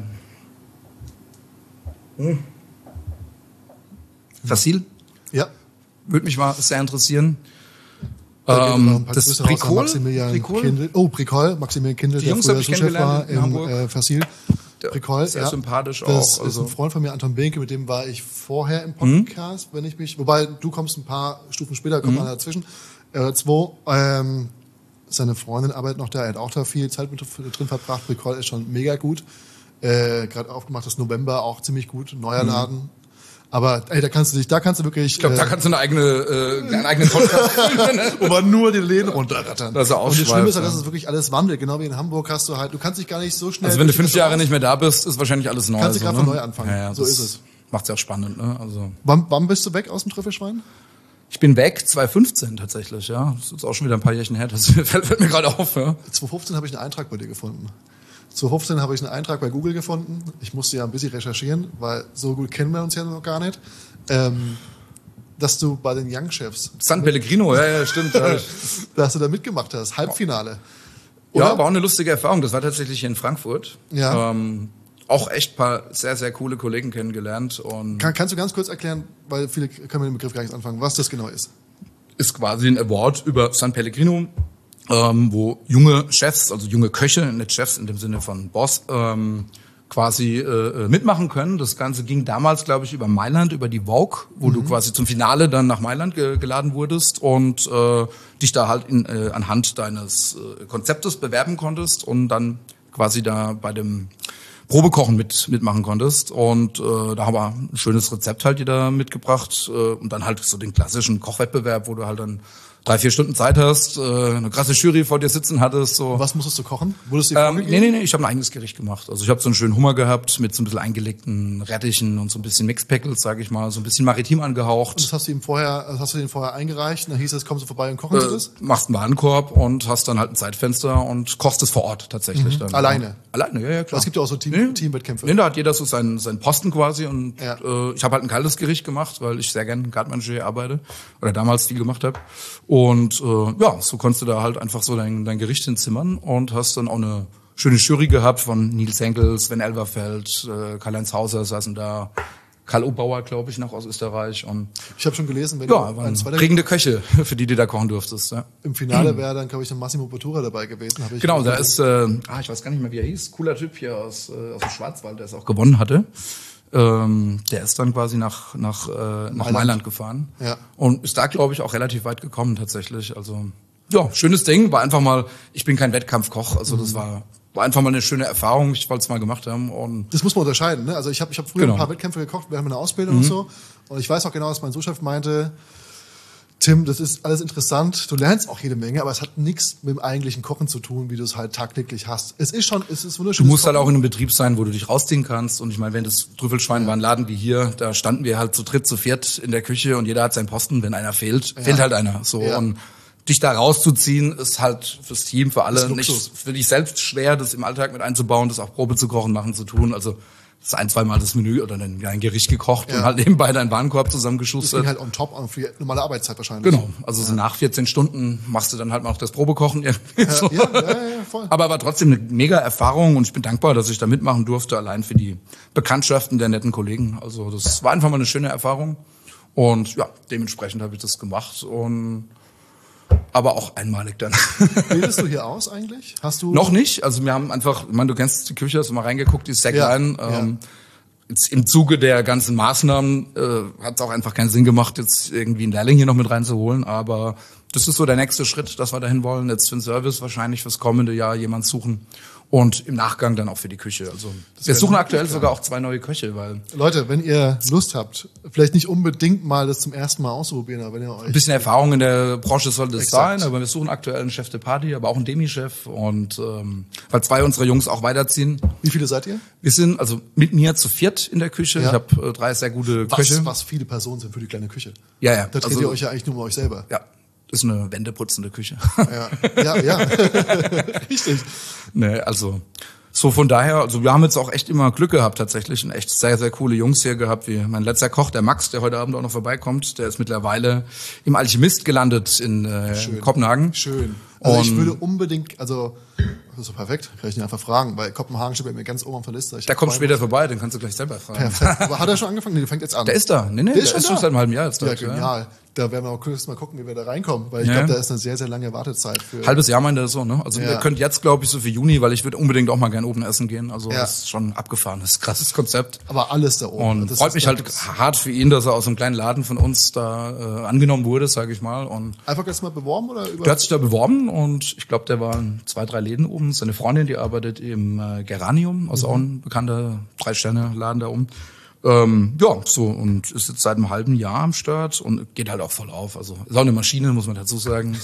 Hm. Facil? Ja. Würde mich mal sehr interessieren. Da geht Ähm, noch ein paar das Grüße raus an Pricol? Maximilian Pricol? Kindl. Oh, Pricol, Maximilian Kindl, Die der Jungs früher hab ich Souschef kennengelernt war in im Hamburg. äh, Facil. Der- Pricol, sehr ja. sympathisch das auch, ist also- ein Freund von mir, Anton Behnke, mit dem war ich vorher im Podcast, wenn ich mich, wobei du kommst ein paar Stufen später, kommt einer dazwischen, äh, zwei. Ähm, seine Freundin arbeitet noch da, er hat auch da viel Zeit mit drin verbracht. Pricol ist schon mega gut. Äh, Gerade aufgemacht, das November auch ziemlich gut, neuer Laden. Aber ey, da kannst du dich, da kannst du wirklich, Ich glaube, da kannst du eine eigene, äh, einen eigenen Podcast führen. wo man nur die Läden runterrattern. Das ist ja Und das Schlimme ausschweift, ist halt, dass ja. es wirklich alles wandelt. Genau wie in Hamburg hast du halt, du kannst dich gar nicht so schnell. Also wenn du durch die fünf Jahre Restaurants- nicht mehr da bist, ist wahrscheinlich alles neu. Kannst du so, grad ne? von neu anfangen. Ja, ja, So das ist es. Macht's ja auch spannend, ne? Also Wann, wann bist du weg aus dem Trüffelschwein? ich bin weg, zwanzig fünfzehn tatsächlich, ja. Das ist jetzt auch schon wieder ein paar Jährchen her. Das fällt, fällt mir gerade auf, ja. zwanzig fünfzehn habe ich einen Eintrag bei dir gefunden. zwanzig fünfzehn habe ich einen Eintrag bei Google gefunden. Ich musste ja ein bisschen recherchieren, weil so gut kennen wir uns ja noch gar nicht. Ähm, dass du bei den Young Chefs, San Pellegrino, ja, ja, stimmt. Ja, dass du da mitgemacht hast, Halbfinale. ja, Oder? war auch eine lustige Erfahrung. Das war tatsächlich hier in Frankfurt. Ja. Ähm, auch echt ein paar sehr, sehr coole Kollegen kennengelernt und Kann, kannst du ganz kurz erklären, weil viele können mit dem Begriff gar nicht anfangen, was das genau ist? ist quasi ein Award über San Pellegrino, ähm, wo junge Chefs, also junge Köche, nicht Chefs in dem Sinne von Boss, ähm, quasi äh, mitmachen können. Das Ganze ging damals, glaube ich, über Mailand, über die Vogue, wo du quasi zum Finale dann nach Mailand ge geladen wurdest und äh, dich da halt in, äh, anhand deines äh, Konzeptes bewerben konntest und dann quasi da bei dem Probekochen mit mitmachen konntest. Und äh, da haben wir ein schönes Rezept halt wieder mitgebracht äh, und dann halt so den klassischen Kochwettbewerb, wo du halt dann drei, vier Stunden Zeit hast, äh, eine krasse Jury vor dir sitzen hattest. So. Was musstest du kochen? Wurdest du dir Ähm, vorgegeben? nee, nee, nee, ich habe ein eigenes Gericht gemacht. Also ich habe so einen schönen Hummer gehabt mit so ein bisschen eingelegten Rettichen und so ein bisschen Mixed Pickles, sage ich mal, so ein bisschen maritim angehaucht. Das hast du ihm vorher, das hast du den vorher eingereicht, und dann hieß es, kommst du vorbei und kochen Sie Äh, das? machst einen Warenkorb und hast dann halt ein Zeitfenster und kochst es vor Ort tatsächlich. Dann. Alleine? Alleine, ja, ja, klar. Es gibt ja auch so Team, Nee. Teamwettkämpfe. Nee, da hat jeder so seinen, seinen Posten quasi und Ja. äh, ich habe halt ein kaltes Gericht gemacht, weil ich sehr gerne Gartmanger arbeite oder damals viel gemacht habe. Und äh, ja, so konntest du da halt einfach so dein, dein Gericht hinzimmern und hast dann auch eine schöne Jury gehabt von Nils Henkel, Sven Elverfeld, äh, Karl-Heinz Hauser saßen da, Karl Obauer, glaube ich, noch aus Österreich und Ich habe schon gelesen, wenn ja, du waren ein zweiter prägende Köche, für die du da kochen durftest. Ja. im Finale wäre dann, glaube ich, der Massimo Bottura dabei gewesen. Hab ich Genau, da gelesen. ist, äh, ah, ich weiß gar nicht mehr, wie er hieß, cooler Typ hier aus, äh, aus dem Schwarzwald, der es auch gewonnen hatte. Ähm, der ist dann quasi nach, nach, äh, nach Mailand. Mailand gefahren. Ja. Und ist da, glaube ich, auch relativ weit gekommen tatsächlich. Also, ja, schönes Ding. War einfach mal, ich bin kein Wettkampfkoch, also das war, war einfach mal eine schöne Erfahrung. Ich wollte es mal gemacht haben. Und Das muss man unterscheiden. Ne? Also ich habe ich hab früher Genau. ein paar Wettkämpfe gekocht während meiner Ausbildung und so. Und ich weiß auch genau, dass mein Sous-Chef meinte, Tim, das ist alles interessant, du lernst auch jede Menge, aber es hat nichts mit dem eigentlichen Kochen zu tun, wie du es halt tagtäglich hast. Es ist schon, es ist Du wunderschön. musst halt auch in einem Betrieb sein, wo du dich rausziehen kannst. Und ich meine, wenn das Trüffelschwein war ein Laden wie hier, da standen wir halt zu dritt, zu viert in der Küche und jeder hat seinen Posten. Wenn einer fehlt, fehlt halt einer. So Ja. und dich da rauszuziehen, ist halt fürs Team, für alle Ist nicht Luxus. für dich selbst schwer, das im Alltag mit einzubauen, das auch Probe zu kochen, machen zu tun. Also das ein, zweimal das Menü oder ein, ein Gericht gekocht Ja. und halt nebenbei deinen Warenkorb Das ging zusammengeschustert. halt on top on für die normale Arbeitszeit wahrscheinlich. Genau, also so nach vierzehn Stunden machst du dann halt mal noch das Probekochen. irgendwie so. Ja, ja, ja, ja, voll. Aber war trotzdem eine mega Erfahrung und ich bin dankbar, dass ich da mitmachen durfte, allein für die Bekanntschaften der netten Kollegen. Also das war einfach mal eine schöne Erfahrung und ja, dementsprechend habe ich das gemacht und aber auch einmalig dann. Bildest du hier aus eigentlich? Hast du Noch nicht, also wir haben einfach, ich meine, du kennst die Küche, hast du mal reingeguckt, die ist sehr Ja, klein. ja. Ähm, jetzt im Zuge der ganzen Maßnahmen äh, hat es auch einfach keinen Sinn gemacht, jetzt irgendwie einen Lehrling hier noch mit reinzuholen, aber das ist so der nächste Schritt, dass wir dahin wollen, jetzt für den Service wahrscheinlich fürs kommende Jahr jemand suchen Und im Nachgang dann auch für die Küche. Also wir suchen aktuell sogar auch zwei neue Köche, weil Leute, wenn ihr Lust habt, vielleicht nicht unbedingt mal das zum ersten Mal auszuprobieren, aber wenn ihr euch ein bisschen Erfahrung in der Branche sollte es Exakt. sein, aber wir suchen aktuell einen Chef de Party, aber auch einen Demi-Chef und ähm, weil zwei unserer Jungs auch weiterziehen. Wie viele seid ihr? Wir sind also mit mir zu viert in der Küche. Ja. Ich habe äh, drei sehr gute Was, Köche. was viele Personen sind für die kleine Küche. Ja, ja. Da dreht Also- ihr euch ja eigentlich nur um euch selber. Ja, ist eine wendeputzende Küche. Ja, ja, ja. Richtig. Nee, also so von daher, also wir haben jetzt auch echt immer Glück gehabt tatsächlich und echt sehr, sehr coole Jungs hier gehabt, wie mein letzter Koch, der Max, der heute Abend auch noch vorbeikommt, der ist mittlerweile im Alchemist gelandet in äh, Kopenhagen. Schön. Also ich Und- würde unbedingt, also das ist so perfekt, kann ich ihn einfach fragen, weil Kopenhagen steht bei mir ganz oben auf der Liste. Ich Der hab kommt zwei- später vorbei, den kannst du gleich selber fragen. Perfekt. Aber hat er schon angefangen? Nee, der fängt jetzt an. Der ist da. Nee, nee, Der der, ist schon ist schon da. seit einem halben Jahr jetzt Ja, dort. genial. Da werden wir auch kurz mal gucken, wie wir da reinkommen, weil ich Ja. glaube, da ist eine sehr, sehr lange Wartezeit für. Halbes Jahr meint er so, ne? Also Ja. wir können jetzt, glaube ich, so für Juni, weil ich würde unbedingt auch mal gern oben essen gehen. Also Ja. das ist schon abgefahren, das ist ein krasses Konzept. Aber alles da oben. Und Das freut ist- mich da halt gibt's- hart für ihn, dass er aus einem kleinen Laden von uns da äh, angenommen wurde, sage ich mal. Und Einfach jetzt mal beworben oder über? der hat sich da beworben und ich glaube, der war in zwei, drei Läden oben. Seine Freundin, die arbeitet im äh, Geranium, also auch ein bekannter Drei-Sterne-Laden da oben. Ähm, ja, so, und ist jetzt seit einem halben Jahr am Start und geht halt auch voll auf. Also ist auch eine Maschine, muss man dazu sagen.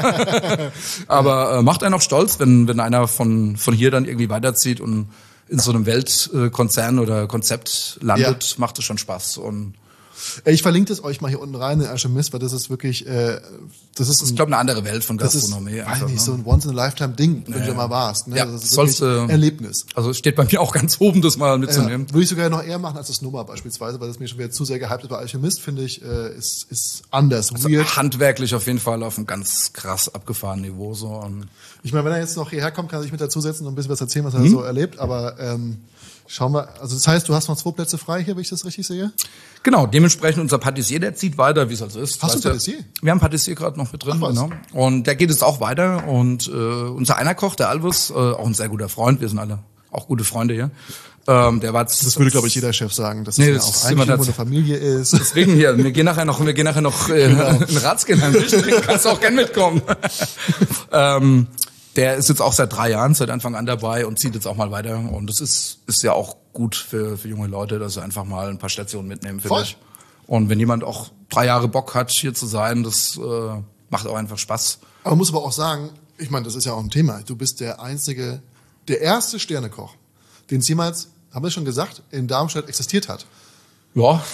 Aber äh, macht einen auch stolz, wenn, wenn einer von, von hier dann irgendwie weiterzieht und in so einem Weltkonzern oder Konzept landet, macht es schon Spaß. Und Ey, Ich verlinke das euch mal hier unten rein in Alchemist, weil das ist wirklich, äh, das ist, das ist, ein, glaube ich, eine andere Welt von das ist, Gastronomie. weiß einfach, nicht, ne? so ein Once-in-a-Lifetime-Ding, wenn du da mal warst. Ne? Ja, das ist sollst wirklich du- Erlebnis. Also es steht bei mir auch ganz oben, das mal Ja, mitzunehmen. würde ich sogar noch eher machen als das Nummer beispielsweise, weil das mir schon wieder zu sehr gehypt ist. Bei Alchemist, finde ich, äh, ist, ist anders, weird. Handwerklich auf jeden Fall auf einem ganz krass abgefahrenen Niveau. So. Und Ich meine, wenn er jetzt noch hierher kommt, kann er sich mit dazusetzen und ein bisschen was erzählen, was er Mhm. so erlebt. Aber ähm, schauen wir, also das heißt, du hast noch zwei Plätze frei hier, wenn ich das richtig sehe? genau, dementsprechend unser Patissier, der zieht weiter, wie es also ist. Hast du Weißt einen Patissier? Wir haben einen Patissier gerade noch mit drin. Ach was. Genau. Und der geht jetzt auch weiter. Und äh, unser einer Koch, der Alvis, äh, auch ein sehr guter Freund, wir sind alle auch gute Freunde hier. Ähm, der war jetzt, Das würde, glaube ich, jeder Chef sagen, dass Nee, es das ja ist auch immer eigentlich irgendwo das- eine Familie ist. Deswegen hier, wir gehen nachher noch, wir gehen nachher noch äh, Genau. in Ratsgeheim. Kannst auch gern mitkommen. ähm, der ist jetzt auch seit drei Jahren, seit Anfang an dabei und zieht jetzt auch mal weiter. Und das ist, ist ja auch gut für, für junge Leute, dass sie einfach mal ein paar Stationen mitnehmen, finde Voll. ich. Und wenn jemand auch drei Jahre Bock hat, hier zu sein, das äh, macht auch einfach Spaß. Aber man muss aber auch sagen, ich meine, das ist ja auch ein Thema. Du bist der einzige, der erste Sternekoch, den es jemals, haben wir schon gesagt, in Darmstadt existiert hat. Ja,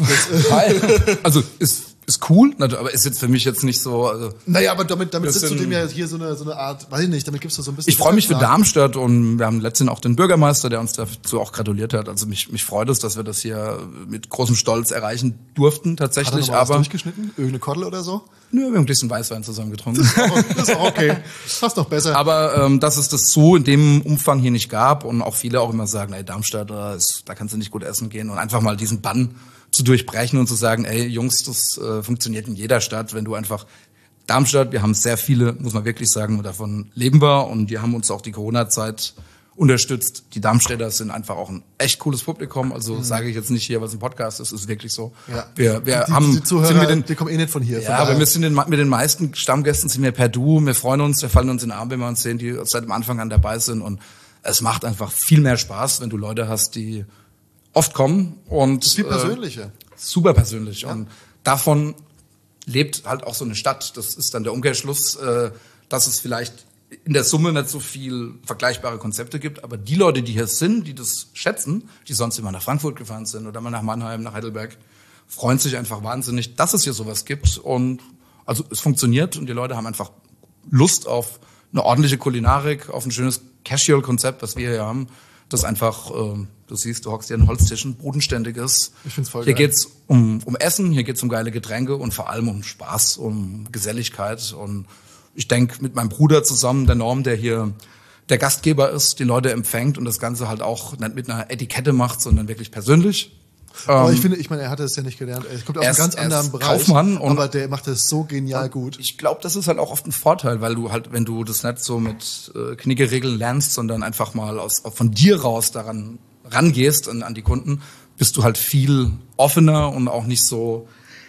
geil. Also ist, ist cool, aber ist jetzt für mich jetzt nicht so. Also Naja, aber damit, damit Das sitzt du sind- dem ja hier so eine, so eine Art, weiß ich nicht, damit gibst du so ein bisschen. ich freue mich für Wettbewerb. Darmstadt und wir haben letztens auch den Bürgermeister, der uns dazu auch gratuliert hat. Also mich, mich freut es, dass wir das hier mit großem Stolz erreichen durften Hat er tatsächlich. noch mal was Aber durchgeschnitten? Irgendeine Kordel oder so? nö, wir haben ein bisschen Weißwein zusammen getrunken. Oh, das ist auch okay. Fast noch besser. Aber ähm, dass es das so in dem Umfang hier nicht gab und auch viele auch immer sagen, ey, Darmstadt, da, ist, da kannst du nicht gut essen gehen und einfach mal diesen Bann zu durchbrechen und zu sagen, ey Jungs, das äh, funktioniert in jeder Stadt, wenn du einfach Darmstadt, wir haben sehr viele, muss man wirklich sagen, und davon leben wir und die haben uns auch die Corona-Zeit unterstützt. Die Darmstädter sind einfach auch ein echt cooles Publikum, also sage ich jetzt nicht hier, was ein Podcast ist, ist wirklich so. ja. Wir, wir die, haben die Zuhörer, sind mit den, die kommen eh nicht von hier. von ja, aber daher. wir sind den, mit den meisten Stammgästen sind wir per Du, wir freuen uns, wir fallen uns in den Arm, wenn wir uns sehen, die seit dem Anfang an dabei sind und es macht einfach viel mehr Spaß, wenn du Leute hast, die oft kommen und das ist viel äh, persönlicher. super persönlich und davon lebt halt auch so eine Stadt. Das ist dann der Umkehrschluss, äh, dass es vielleicht in der Summe nicht so viel vergleichbare Konzepte gibt, aber die Leute, die hier sind, die das schätzen, die sonst immer nach Frankfurt gefahren sind oder mal nach Mannheim, nach Heidelberg, freuen sich einfach wahnsinnig, dass es hier sowas gibt und also es funktioniert und die Leute haben einfach Lust auf eine ordentliche Kulinarik, auf ein schönes Casual-Konzept, was wir hier haben, das einfach, äh, du siehst, du hockst hier an Holztischen, bodenständig ist. Ich find's voll Hier geil. geht's um, um Essen, hier geht's um geile Getränke und vor allem um Spaß, um Geselligkeit. Und ich denke, mit meinem Bruder zusammen, der Norm, der hier der Gastgeber ist, die Leute empfängt und das Ganze halt auch nicht mit einer Etikette macht, sondern wirklich persönlich. Aber Ähm, ich finde, ich meine, er hat es ja nicht gelernt. Er kommt aus er einem ist- ganz er anderen ist Bereich. Kaufmann und- aber der macht es so genial gut. Ich glaube, das ist halt auch oft ein Vorteil, weil du halt, wenn du das nicht so mit äh, Knickeregeln lernst, sondern einfach mal aus, von dir raus daran rangehst an, an die Kunden, bist du halt viel offener und auch nicht so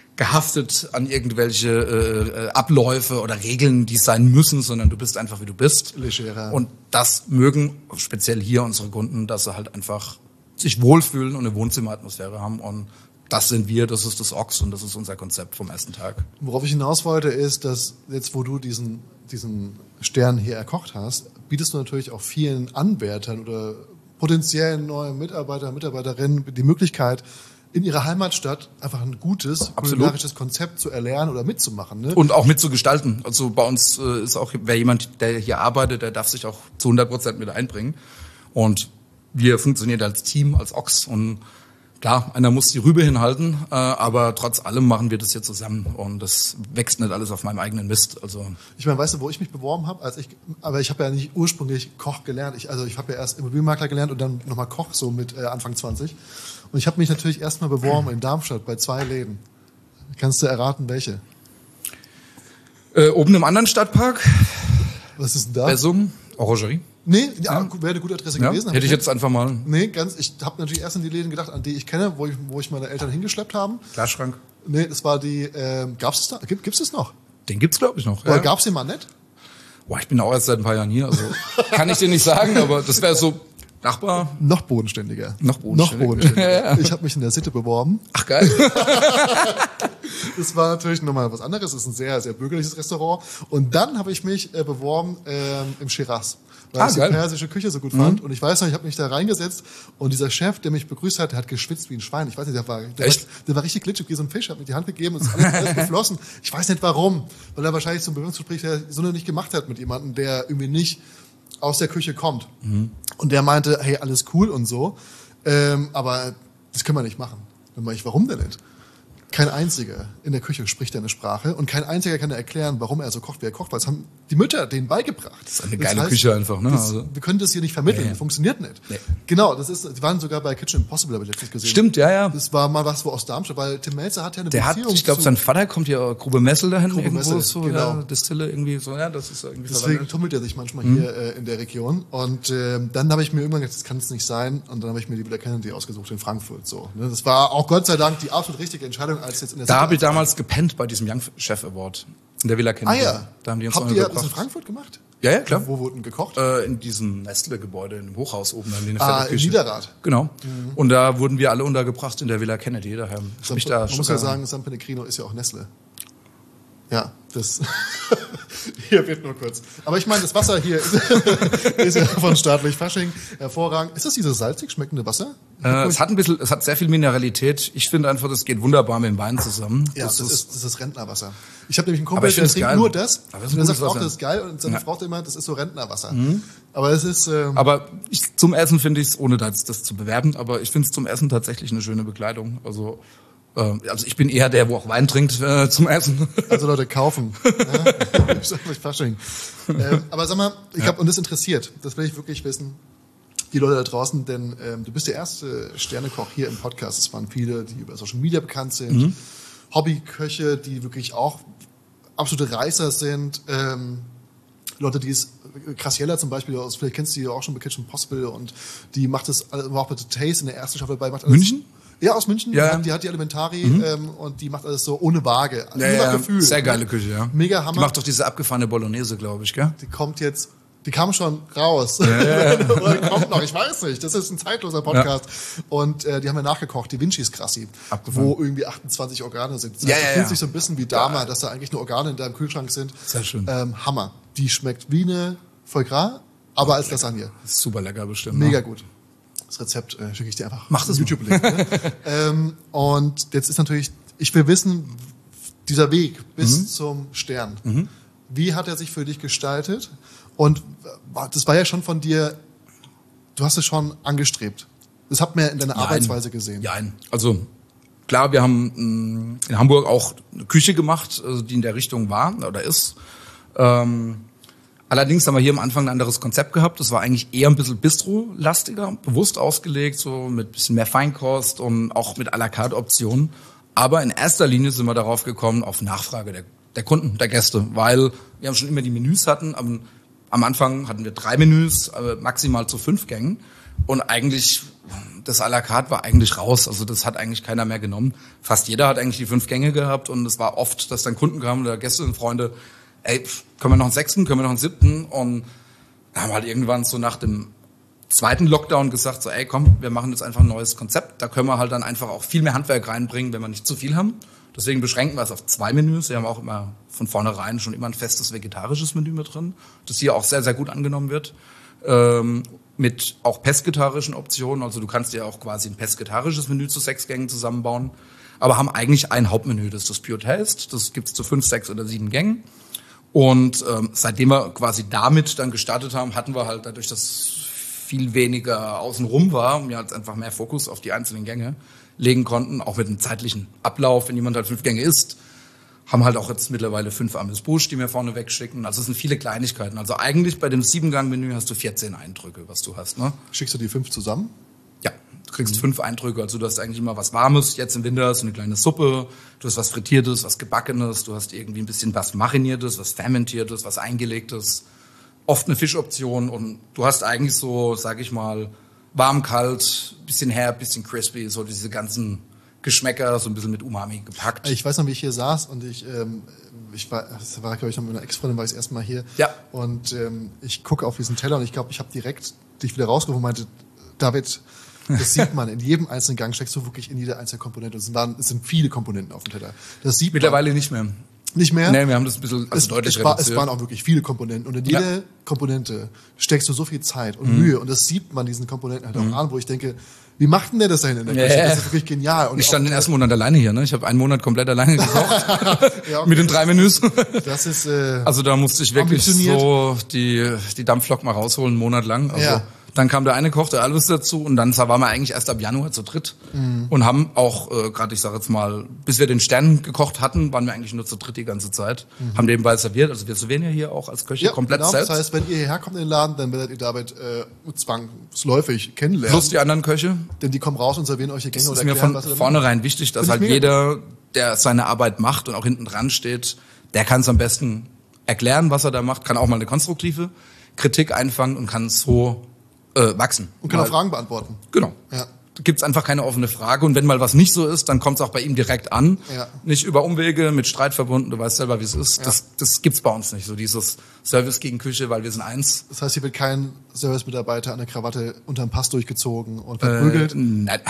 gehaftet an irgendwelche äh, Abläufe oder Regeln, die sein müssen, sondern du bist einfach, wie du bist. Legerer. Und das mögen speziell hier unsere Kunden, dass sie halt einfach sich wohlfühlen und eine Wohnzimmeratmosphäre haben. Und das sind wir, das ist das Ochs und das ist unser Konzept vom ersten Tag. Worauf ich hinaus wollte, ist, dass jetzt, wo du diesen, diesen Stern hier erkocht hast, bietest du natürlich auch vielen Anwärtern oder potenziellen neuen Mitarbeiter, Mitarbeiterinnen die Möglichkeit, in ihrer Heimatstadt einfach ein gutes, kulinarisches Konzept zu erlernen oder mitzumachen. Ne? Und auch mitzugestalten. Also bei uns äh, ist auch, wer jemand, der hier arbeitet, der darf sich auch zu hundert Prozent mit einbringen. Und wir funktionieren als Team, als Ochs. Und klar, einer muss die Rübe hinhalten, äh, aber trotz allem machen wir das hier zusammen. Und das wächst nicht alles auf meinem eigenen Mist. Also ich meine, weißt du, wo ich mich beworben habe? Als ich, aber ich habe ja nicht ursprünglich Koch gelernt. Ich, also ich habe ja erst Immobilienmakler gelernt und dann nochmal Koch, so mit äh, Anfang zwanzig. Und ich habe mich natürlich erstmal beworben in Darmstadt bei zwei Läden. Kannst du erraten, welche? Äh, oben im anderen Stadtpark. Was ist denn da? Bessum, Orangerie. Nee, ja, ja. Wäre eine gute Adresse Ja, gewesen. hätte ich jetzt einfach mal. Nee, ganz, ich habe natürlich erst an die Läden gedacht, an die ich kenne, wo ich, wo ich meine Eltern hingeschleppt haben. Glasschrank. Nee, das war die, äh, gab's es da? Gibt, gibt's es noch? Den gibt's, glaube ich, noch. Oder Ja. gab's den mal nicht? Boah, ich bin auch erst seit ein paar Jahren hier, also kann ich dir nicht sagen, aber das wäre so Nachbar. Noch bodenständiger. Noch bodenständiger. Noch bodenständiger. Ich habe mich in der Sitte beworben. Ach geil. Das war natürlich nochmal was anderes. Das ist ein sehr, sehr bürgerliches Restaurant. Und dann habe ich mich äh, beworben ähm, im Shiraz. Weil Ah, ich die geil. persische Küche so gut fand. Und ich weiß noch, ich habe mich da reingesetzt und dieser Chef, der mich begrüßt hat, der hat geschwitzt wie ein Schwein. Ich weiß nicht, der war, der Echt? war, der war richtig glitschig wie so ein Fisch, hat mir die Hand gegeben und es ist alles, alles geflossen. Ich weiß nicht warum. Weil er wahrscheinlich zum Bewerbungsgespräch so noch nicht gemacht hat mit jemandem, der irgendwie nicht aus der Küche kommt. Mhm. Und der meinte, hey, alles cool und so. Ähm, aber das können wir nicht machen. Dann meine ich, warum denn nicht? Kein einziger in der Küche spricht eine Sprache und kein einziger kann erklären, warum er so kocht, wie er kocht, weil es haben die Mütter denen beigebracht. Das ist eine geile Küche einfach, ne? Das, Also- wir können das hier nicht vermitteln, Nee. funktioniert nicht. Nee. Genau, das ist, die waren sogar bei Kitchen Impossible, habe ich letztens gesehen. Stimmt, ja, ja. Das war mal was wo aus Darmstadt, weil Tim Melzer hat ja eine Der hat, Beziehung ich glaube, zu- sein Vater kommt ja Grube Messel dahin, Grube irgendwo Messel, so, genau. ja, Distille irgendwie so, ja, das ist irgendwie Deswegen verwandelt. tummelt er sich manchmal Mhm. hier äh, in der Region. Und ähm, dann habe ich mir irgendwann gedacht, das kann es nicht sein. Und dann habe ich mir die Villa Kennedy ausgesucht in Frankfurt. So, ne? Das war auch Gott sei Dank die absolut richtige Entscheidung, als jetzt in der Da habe ich Situation- damals gepennt bei diesem Young Chef Award in der Villa Ah Kennedy. ja, Da haben die uns habt ihr das in untergebracht. Frankfurt gemacht? Ja, ja, klar. Wo wurden gekocht? Äh, in diesem Nestle-Gebäude, in dem Hochhaus oben, haben die eine Ah, fette in Küche. Niederrad. Genau. Und da wurden wir alle untergebracht in der Villa Kennedy. Daher hab ich da Man muss sogar- ja sagen, San Pellegrino ist ja auch Nestle. Ja, das hier wird nur kurz. Aber ich meine, das Wasser hier ist, ist ja von staatlich Fasching hervorragend. Ist das dieses salzig schmeckende Wasser? Äh, es hat ein bisschen, es hat sehr viel Mineralität. Ich finde einfach, das geht wunderbar mit dem Wein zusammen. Ja, das, ist, das ist Rentnerwasser. Ich habe nämlich einen Aber Kumpel, ich der find's trinkt geil. nur das. Aber das ist Und ein der sagt gutes auch, Wasser. das ist geil. Und seine Ja. Frau sagt immer, das ist so Rentnerwasser. Aber es ist... Ähm, Aber ich, zum Essen finde ich es, ohne das, das zu bewerben, aber ich finde es zum Essen tatsächlich eine schöne Bekleidung. Also, äh, also ich bin eher der, wo auch Wein trinkt äh, zum Essen. Also Leute, kaufen. Ja? Ich sag euch Fasching. Ähm, aber sag mal, ich habe, und das interessiert, das will ich wirklich wissen, die Leute da draußen, denn ähm, du bist der erste Sternekoch hier im Podcast. Es waren viele, die über Social Media bekannt sind, Mhm. Hobbyköche, die wirklich auch absolute Reißer sind, ähm, Leute, die es, Graciela zum Beispiel, aus, vielleicht kennst du die auch schon bei Kitchen Possible und die macht das, war auch bei The Taste in der ersten Staffel dabei. Macht alles, München? Ja, aus München. Ja. Die, hat, die hat die Elementari ähm, und die macht alles so ohne Waage. Ja, Nur nach ja, Gefühl. sehr geile Küche, ja. Mega Hammer. Die macht doch diese abgefahrene Bolognese, glaube ich, gell? Die kommt jetzt, die kam schon raus. Oder die kommt noch, ich weiß nicht. Das ist ein zeitloser Podcast. Und äh, die haben ja nachgekocht, die Vinci's Crassi, Abgefahren. wo irgendwie achtundzwanzig Organe sind. Das Ja, heißt, ja, es fühlt ja. sich so ein bisschen wie Dama, dass da eigentlich nur Organe in deinem Kühlschrank sind. Sehr schön. Ähm, Hammer. Die schmeckt wie eine Foie Gras, aber als Lasagne. Das ist super lecker bestimmt. Mega ne? gut. Das Rezept äh, schicke ich dir einfach. Mach das auf YouTube-Link. Ne? ähm, und jetzt ist natürlich, ich will wissen, dieser Weg bis Mhm. zum Stern, wie hat er sich für dich gestaltet? Und äh, das war ja schon von dir, du hast es schon angestrebt. Das hat man ja in deiner Nein. Arbeitsweise gesehen. Ja, also klar, wir haben mh, in Hamburg auch eine Küche gemacht, also die in der Richtung war oder ist. Ähm, allerdings haben wir hier am Anfang ein anderes Konzept gehabt. Das war eigentlich eher ein bisschen Bistro-lastiger, bewusst ausgelegt, so mit ein bisschen mehr Feinkost und auch mit à la carte Optionen. Aber in erster Linie sind wir darauf gekommen, auf Nachfrage der, der Kunden, der Gäste, weil wir haben schon immer die Menüs hatten. Am, am Anfang hatten wir drei Menüs, äh, maximal zu fünf Gängen. Und eigentlich, das à la carte war eigentlich raus. Also das hat eigentlich keiner mehr genommen. Fast jeder hat eigentlich die fünf Gänge gehabt und es war oft, dass dann Kunden kamen oder Gäste und Freunde, ey, können wir noch einen sechsten, können wir noch einen siebten? Und da haben wir halt irgendwann so nach dem zweiten Lockdown gesagt, so ey komm, wir machen jetzt einfach ein neues Konzept. Da können wir halt dann einfach auch viel mehr Handwerk reinbringen, wenn wir nicht zu viel haben. Deswegen beschränken wir es auf zwei Menüs. Wir haben auch immer von vornherein schon immer ein festes vegetarisches Menü mit drin, das hier auch sehr, sehr gut angenommen wird. Ähm, mit auch pesketarischen Optionen. Also du kannst dir auch quasi ein pesketarisches Menü zu sechs Gängen zusammenbauen. Aber haben eigentlich ein Hauptmenü, das ist das Pure Taste. Das gibt's zu fünf, sechs oder sieben Gängen. Und ähm, seitdem wir quasi damit dann gestartet haben, hatten wir halt dadurch, dass viel weniger außenrum war und wir halt einfach mehr Fokus auf die einzelnen Gänge legen konnten, auch mit einem zeitlichen Ablauf, wenn jemand halt fünf Gänge isst, haben halt auch jetzt mittlerweile fünf Amuse-Bouche, die wir vorne wegschicken. Also es sind viele Kleinigkeiten. Also eigentlich bei dem Sieben-Gang-Menü hast du vierzehn Eindrücke, was du hast. Ne? Schickst du die fünf zusammen? Ja, du kriegst mhm. fünf Eindrücke. Also du hast eigentlich immer was Warmes. Jetzt im Winter hast du eine kleine Suppe. Du hast was Frittiertes, was Gebackenes. Du hast irgendwie ein bisschen was Mariniertes, was Fermentiertes, was Eingelegtes. Oft eine Fischoption. Und du hast eigentlich so, sag ich mal, warm, kalt, bisschen herb, bisschen crispy. So diese ganzen Geschmäcker, so ein bisschen mit Umami gepackt. Ich weiß noch, wie ich hier saß und ich, ähm, ich war, das war, glaube ich, noch mit einer Ex-Freundin, war ich das erste Mal hier. Ja. Und ähm, ich gucke auf diesen Teller und ich glaube, ich habe direkt dich wieder rausgerufen und meinte, David, das sieht man, in jedem einzelnen Gang steckst du wirklich in jeder einzelnen Komponente. Es sind, es sind viele Komponenten auf dem Teller. Das sieht Mittlerweile man. nicht mehr. Nicht mehr? Nee, wir haben das ein bisschen also es, deutlich es, war, reduziert. es waren auch wirklich viele Komponenten und in jede ja. Komponente steckst du so viel Zeit und mhm. Mühe und das siebt man diesen Komponenten halt mhm. auch an, wo ich denke, wie macht denn der das da hinten in der Küche? Yeah. Das ist wirklich genial. Und ich stand den ersten Monat alleine hier, ne? Ich habe einen Monat komplett alleine gekocht. ja, okay. Mit den drei Menüs. Das ist, äh, also da musste ich wirklich so die, die Dampflok mal rausholen, einen Monat lang. Also ja. Dann kam der eine Koch, der Albus, dazu und dann waren wir eigentlich erst ab Januar zu dritt mhm. und haben auch, äh, gerade ich sage jetzt mal, bis wir den Stern gekocht hatten, waren wir eigentlich nur zu dritt die ganze Zeit, mhm. haben nebenbei serviert, also wir servieren ja hier auch als Köche ja, komplett genau. selbst. Das heißt, wenn ihr hierher kommt in den Laden, dann werdet ihr David äh, zwangsläufig kennenlernen. Plus die anderen Köche. Denn die kommen raus und servieren euch die Gänge das oder ist mir erklären, von was ihr vornherein wichtig, dass halt jeder, der seine Arbeit macht und auch hinten dran steht, der kann es am besten erklären, was er da macht, kann auch mal eine konstruktive Kritik einfangen und kann so Äh, wachsen. Und kann auch Fragen beantworten. Genau. Ja. Da gibt's einfach keine offene Frage. Und wenn mal was nicht so ist, dann kommt's auch bei ihm direkt an. Ja. Nicht über Umwege, mit Streit verbunden. Du weißt selber, wie es ist. Ja. Das, das gibt's bei uns nicht. So dieses Service gegen Küche, weil wir sind eins. Das heißt, hier wird kein Service-Mitarbeiter an der Krawatte unterm Pass durchgezogen und verprügelt? Äh, nein.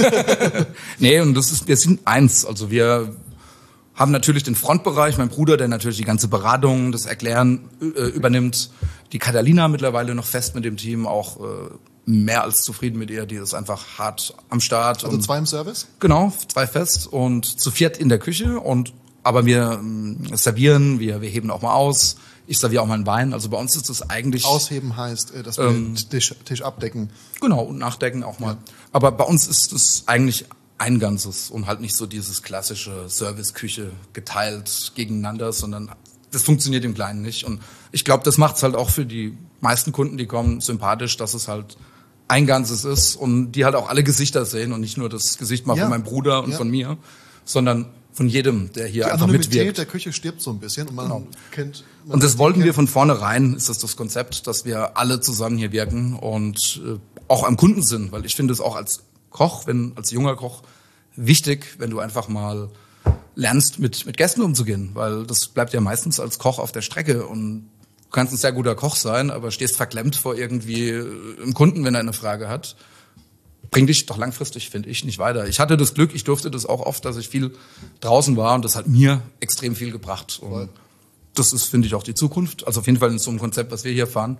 Nee, und das ist, wir sind eins. Also wir haben natürlich den Frontbereich, mein Bruder, der natürlich die ganze Beratung, das Erklären äh, übernimmt. Die Catalina mittlerweile noch fest mit dem Team, auch äh, mehr als zufrieden mit ihr. Die ist einfach hart am Start. Also und, zwei im Service? Genau, zwei fest und zu viert in der Küche. Und aber wir äh, servieren, wir, wir heben auch mal aus. Ich serviere auch mal einen Wein. Also bei uns ist das eigentlich... Ausheben heißt, dass wir ähm, den Tisch, Tisch abdecken. Genau, und nachdecken auch mal. Ja. Aber bei uns ist das eigentlich ein Ganzes und halt nicht so dieses klassische Service-Küche geteilt gegeneinander, sondern das funktioniert im Kleinen nicht. Und ich glaube, das macht es halt auch für die meisten Kunden, die kommen, sympathisch, dass es halt ein Ganzes ist und die halt auch alle Gesichter sehen und nicht nur das Gesicht mal ja. von meinem Bruder und ja. von mir, sondern von jedem, der hier die einfach Anonymität mitwirkt. Der Küche stirbt so ein bisschen und man genau. kennt... Man und das wollten kennt. wir von vornherein, ist das das Konzept, dass wir alle zusammen hier wirken und äh, auch am Kunden sind, weil ich finde es auch als Koch, wenn als junger Koch, wichtig, wenn du einfach mal lernst, mit, mit Gästen umzugehen, weil das bleibt ja meistens als Koch auf der Strecke und du kannst ein sehr guter Koch sein, aber stehst verklemmt vor irgendwie einem Kunden, wenn er eine Frage hat. Bringt dich doch langfristig, finde ich, nicht weiter. Ich hatte das Glück, ich durfte das auch oft, dass ich viel draußen war und das hat mir extrem viel gebracht. Und das ist, finde ich, auch die Zukunft. Also auf jeden Fall in so einem Konzept, was wir hier fahren.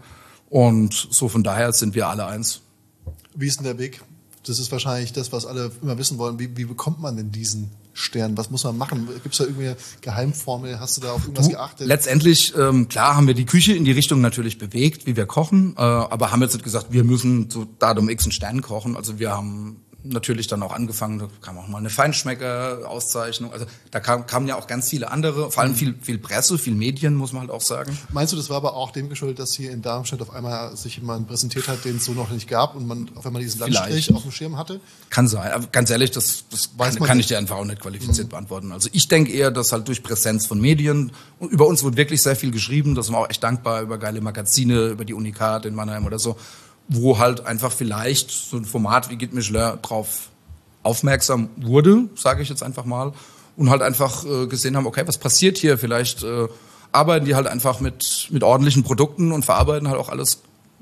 Und so von daher sind wir alle eins. Wie ist denn der Weg? Das ist wahrscheinlich das, was alle immer wissen wollen. Wie, wie bekommt man denn diesen Stern? Was muss man machen? Gibt es da irgendeine Geheimformel? Hast du da auf irgendwas du, geachtet? Letztendlich, ähm, klar, haben wir die Küche in die Richtung natürlich bewegt, wie wir kochen, äh, aber haben jetzt nicht gesagt, wir müssen so Datum X einen Stern kochen. Also wir haben natürlich dann auch angefangen, da kam auch mal eine Feinschmecker-Auszeichnung. Also da kam, kamen ja auch ganz viele andere, vor allem viel, viel Presse, viel Medien, muss man halt auch sagen. Meinst du, das war aber auch dem geschuldet, dass hier in Darmstadt auf einmal sich jemand präsentiert hat, den es so noch nicht gab und man auf einmal diesen Landstrich Vielleicht. auf dem Schirm hatte? Kann sein, aber ganz ehrlich, das, das Weiß kann, man kann nicht. ich dir einfach auch nicht qualifiziert mhm. beantworten. Also ich denke eher, dass halt durch Präsenz von Medien, und über uns wurde wirklich sehr viel geschrieben, da sind wir auch echt dankbar, über geile Magazine, über die Unikat in Mannheim oder so. wo halt einfach vielleicht so ein Format wie Guide Michelin drauf aufmerksam wurde, sage ich jetzt einfach mal, und halt einfach äh, gesehen haben, okay, was passiert hier? Vielleicht äh, arbeiten die halt einfach mit mit ordentlichen Produkten und verarbeiten halt auch alles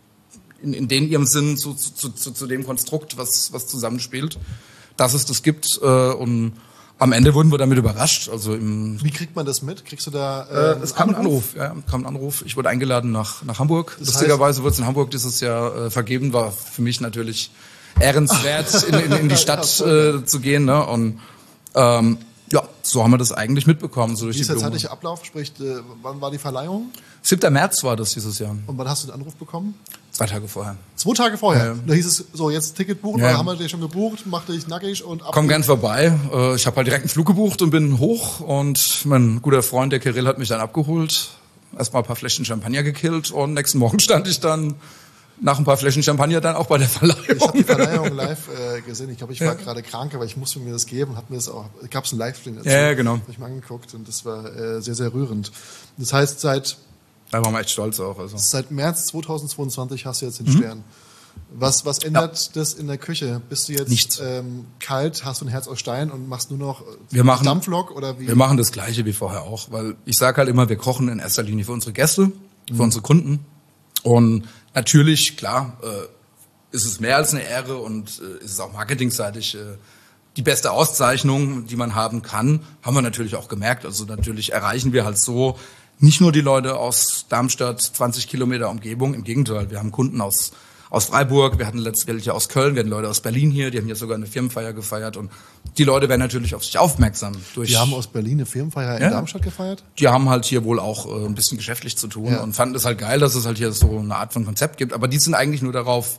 in, in den ihrem Sinn zu, zu, zu, zu dem Konstrukt, was was zusammenspielt, dass es das gibt. Äh, und am Ende wurden wir damit überrascht. Also im Wie kriegt man das mit? Kriegst du da äh, äh, es kam ein Anruf, ja, kam ein Anruf. Ich wurde eingeladen nach nach Hamburg. Das Lustigerweise wurde es in Hamburg dieses Jahr äh, vergeben, war für mich natürlich ehrenswert, in, in, in die Stadt äh, zu gehen. Ne? Und ähm, ja, so haben wir das eigentlich mitbekommen. So durch Wie ist die der Blume. zeitliche Ablauf? Sprich, äh, wann war die Verleihung? siebter März war das dieses Jahr. Und wann hast du den Anruf bekommen? Zwei Tage vorher. Zwei Tage vorher. Ja. Da hieß es, so jetzt Ticket buchen, Ja. oder haben wir dich schon gebucht, mach dich nackig und ab. Komm gern vorbei. Äh, Ich habe halt direkt einen Flug gebucht und bin hoch. Und mein guter Freund, der Kirill, hat mich dann abgeholt. Erstmal ein paar Fläschchen Champagner gekillt. Und nächsten Morgen stand ich dann nach ein paar Fläschchen Champagner dann auch bei der Verleihung. Ich habe die Verleihung live äh, gesehen. Ich glaube, ich war ja. gerade krank, aber ich musste mir das geben. Hat mir das auch. Gab es einen Livestream dazu? Ja, genau. Habe ich mir angeguckt und das war äh, sehr, sehr rührend. Das heißt, seit Da waren wir echt stolz auch. Also. seit März zweitausendzweiundzwanzig hast du jetzt den Stern. Was, was ändert ja. das in der Küche? Bist du jetzt Nichts. Ähm, kalt, hast du ein Herz aus Stein und machst nur noch Wir machen- Dampflok oder wie? Wir machen das Gleiche wie vorher auch, weil ich sage halt immer, wir kochen in erster Linie für unsere Gäste, für unsere Kunden. Und natürlich, klar, äh, ist es mehr als eine Ehre und äh, ist es auch marketingseitig äh, die beste Auszeichnung, die man haben kann, haben wir natürlich auch gemerkt. Also natürlich erreichen wir halt so nicht nur die Leute aus Darmstadt, zwanzig Kilometer Umgebung, im Gegenteil, wir haben Kunden aus aus Freiburg, wir hatten letztlich aus Köln, wir hatten Leute aus Berlin hier, die haben jetzt sogar eine Firmenfeier gefeiert und die Leute werden natürlich auf sich aufmerksam. Durch, Die haben aus Berlin eine Firmenfeier in Ja. Darmstadt gefeiert? die haben halt hier wohl auch äh, ein bisschen geschäftlich zu tun Ja. und fanden es halt geil, dass es halt hier so eine Art von Konzept gibt. Aber die sind eigentlich nur darauf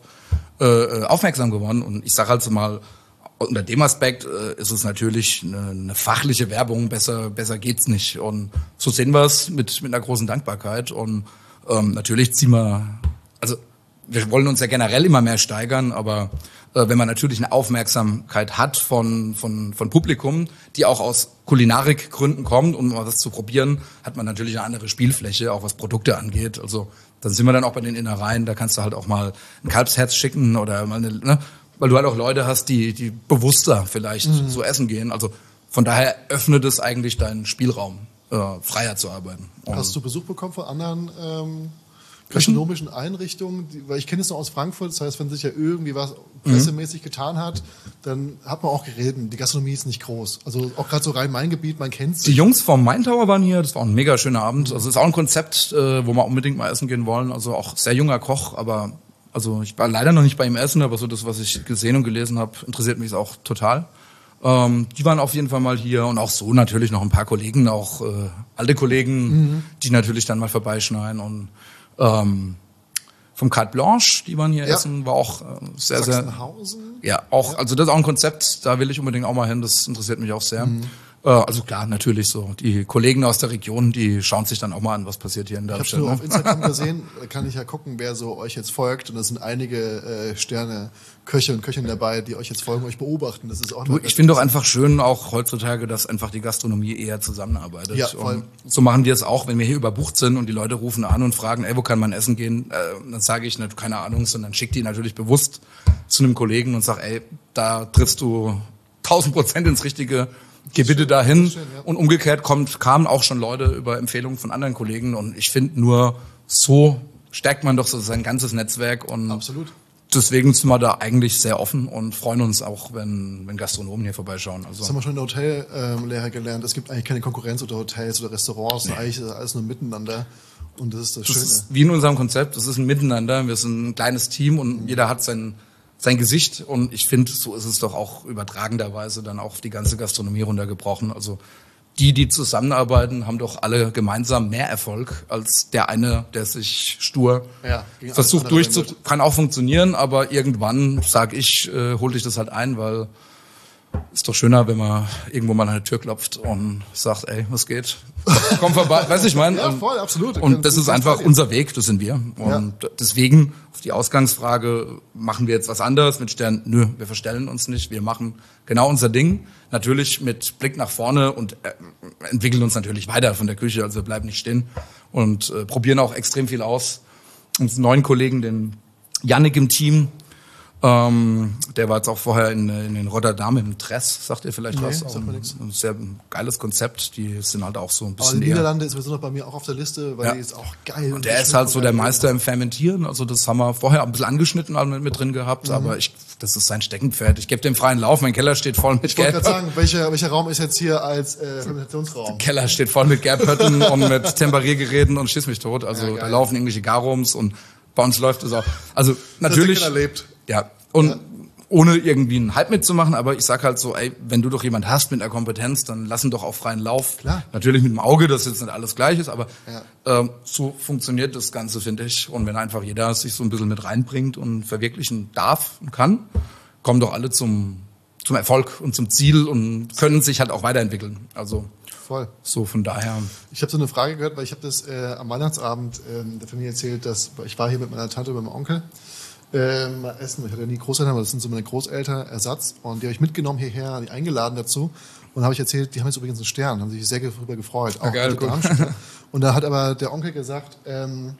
äh, aufmerksam geworden. Und ich sage halt so mal, unter dem Aspekt äh, ist es natürlich eine, eine fachliche Werbung, besser besser geht's nicht. Und so sehen wir es mit, mit einer großen Dankbarkeit. Und ähm, natürlich ziehen wir, also wir wollen uns ja generell immer mehr steigern, aber äh, wenn man natürlich eine Aufmerksamkeit hat von, von, von Publikum, die auch aus Kulinarikgründen kommt, um mal was zu probieren, hat man natürlich eine andere Spielfläche, auch was Produkte angeht. Also dann sind wir dann auch bei den Innereien, da kannst du halt auch mal ein Kalbsherz schicken oder mal eine, ne, weil du halt auch Leute hast, die, die bewusster vielleicht mhm. so essen gehen. Also von daher öffnet es eigentlich deinen Spielraum, äh, freier zu arbeiten. Und Hast du Besuch bekommen von anderen ähm, gastronomischen Einrichtungen? Die, weil ich kenne es noch aus Frankfurt, das heißt, wenn sich ja irgendwie was pressemäßig getan hat, dann hat man auch geredet, die Gastronomie ist nicht groß. Also auch gerade so Rhein-Main-Gebiet, man kennt Die sich. Jungs vom Main Tower waren hier, das war ein mega schöner Abend. Also ist auch ein Konzept, äh, wo wir unbedingt mal essen gehen wollen. Also auch sehr junger Koch, aber also ich war leider noch nicht bei ihm essen, aber so das, was ich gesehen und gelesen habe, interessiert mich auch total. Ähm, die waren auf jeden Fall mal hier und auch so natürlich noch ein paar Kollegen, auch äh, alte Kollegen, mhm. die natürlich dann mal vorbeischneiden und ähm, vom Carte Blanche, die waren hier Ja. essen, war auch äh, sehr, sehr, Sachsenhausen? ja, auch, also das ist auch ein Konzept, da will ich unbedingt auch mal hin, das interessiert mich auch sehr. Mhm. Äh, also klar, natürlich so, die Kollegen aus der Region, die schauen sich dann auch mal an, was passiert hier in Ich habe Darmstadt. nur Ne? auf Instagram gesehen, da kann ich ja gucken, wer so euch jetzt folgt. Und da sind einige äh, Sterne, Köche und Köchinnen dabei, die euch jetzt folgen, euch beobachten. Das ist auch Du, noch ich finde doch einfach schön, auch heutzutage, dass einfach die Gastronomie eher zusammenarbeitet. Ja, voll. Und so machen wir es auch, wenn wir hier überbucht sind und die Leute rufen an und fragen, ey, wo kann man essen gehen? Äh, dann sage ich, ne, keine Ahnung, sondern schick die natürlich bewusst zu einem Kollegen und sag, ey, da triffst du tausend Prozent ins Richtige. Geh bitte dahin. schön, ja. Und umgekehrt kommt, kamen auch schon Leute über Empfehlungen von anderen Kollegen. Und ich finde nur, so stärkt man doch so sein ganzes Netzwerk. Und Absolut. deswegen sind wir da eigentlich sehr offen und freuen uns auch, wenn, wenn Gastronomen hier vorbeischauen. Also Das haben wir schon in der Hotellehre gelernt. Es gibt eigentlich keine Konkurrenz unter Hotels oder Restaurants. Nee. Eigentlich ist alles nur miteinander. Und das ist das, das Schöne. ist wie in unserem Konzept. Das ist ein Miteinander. Wir sind ein kleines Team und jeder hat sein sein Gesicht und ich finde, so ist es doch auch übertragenderweise dann auch auf die ganze Gastronomie runtergebrochen. Also die, die zusammenarbeiten, haben doch alle gemeinsam mehr Erfolg als der eine, der sich stur Ja, gegen alles versucht andere durchzu... wendet. Kann auch funktionieren, aber irgendwann, sag ich, äh, hol dich das halt ein, weil ist doch schöner, wenn man irgendwo mal an die Tür klopft und sagt, ey, was geht? Komm vorbei, weiß ich mein. Ja, Und- voll, absolut. Und das ist einfach unser Weg, das sind wir. Ja. Und deswegen, auf die Ausgangsfrage, machen wir jetzt was anderes mit Stern? Nö, wir verstellen uns nicht. Wir machen genau unser Ding. Natürlich mit Blick nach vorne und äh, entwickeln uns natürlich weiter von der Küche. Also wir bleiben nicht stehen und äh, probieren auch extrem viel aus. Uns neuen Kollegen, den Yannick im Team. Ähm, der war jetzt auch vorher in, in, in Rotterdam im Dress, sagt ihr vielleicht Nee, was? sagt Auch mir ein, nichts. ein sehr geiles Konzept. Die sind halt auch so ein Aber bisschen die eher. Niederlande ist sowieso noch bei mir auch auf der Liste, weil Ja. die ist auch geil. Und der ist halt so der Meister im Fermentieren. Also das haben wir vorher ein bisschen angeschnitten halt mit, mit drin gehabt, Mhm. aber ich, das ist sein Steckenpferd. Ich gebe dem freien Lauf. Mein Keller steht voll mit Ich wollte gerade Gerb. sagen, welcher, welcher Raum ist jetzt hier als äh, Fermentationsraum? Keller steht voll mit Gerbhütten und mit Temperiergeräten und schieß mich tot. Also Ja, da geil. laufen irgendwelche Garums und bei uns läuft es auch. Also natürlich. Keller lebt. Ja. Und Ja. ohne irgendwie einen Hype mitzumachen, aber ich sag halt so, ey, wenn du doch jemand hast mit einer Kompetenz, dann lass ihn doch auf freien Lauf. Klar. Natürlich mit dem Auge, dass jetzt nicht alles gleich ist, aber Ja. ähm, so funktioniert das Ganze, finde ich. Und wenn einfach jeder sich so ein bisschen mit reinbringt und verwirklichen darf und kann, kommen doch alle zum, zum Erfolg und zum Ziel und können sich halt auch weiterentwickeln. Also Voll. so von daher. Ich habe so eine Frage gehört, weil ich habe das äh, am Weihnachtsabend ähm, der Familie erzählt, dass ich war hier mit meiner Tante und meinem Onkel ähm, mal essen. Ich hatte ja nie Großeltern, aber das sind so meine Großeltern, Ersatz. Und die habe ich mitgenommen hierher, die eingeladen dazu. Und habe ich erzählt, die haben jetzt übrigens einen Stern, haben sich sehr darüber gefreut. Auch geil, alte cool. Darmstädter. Und da hat aber der Onkel gesagt, ähm,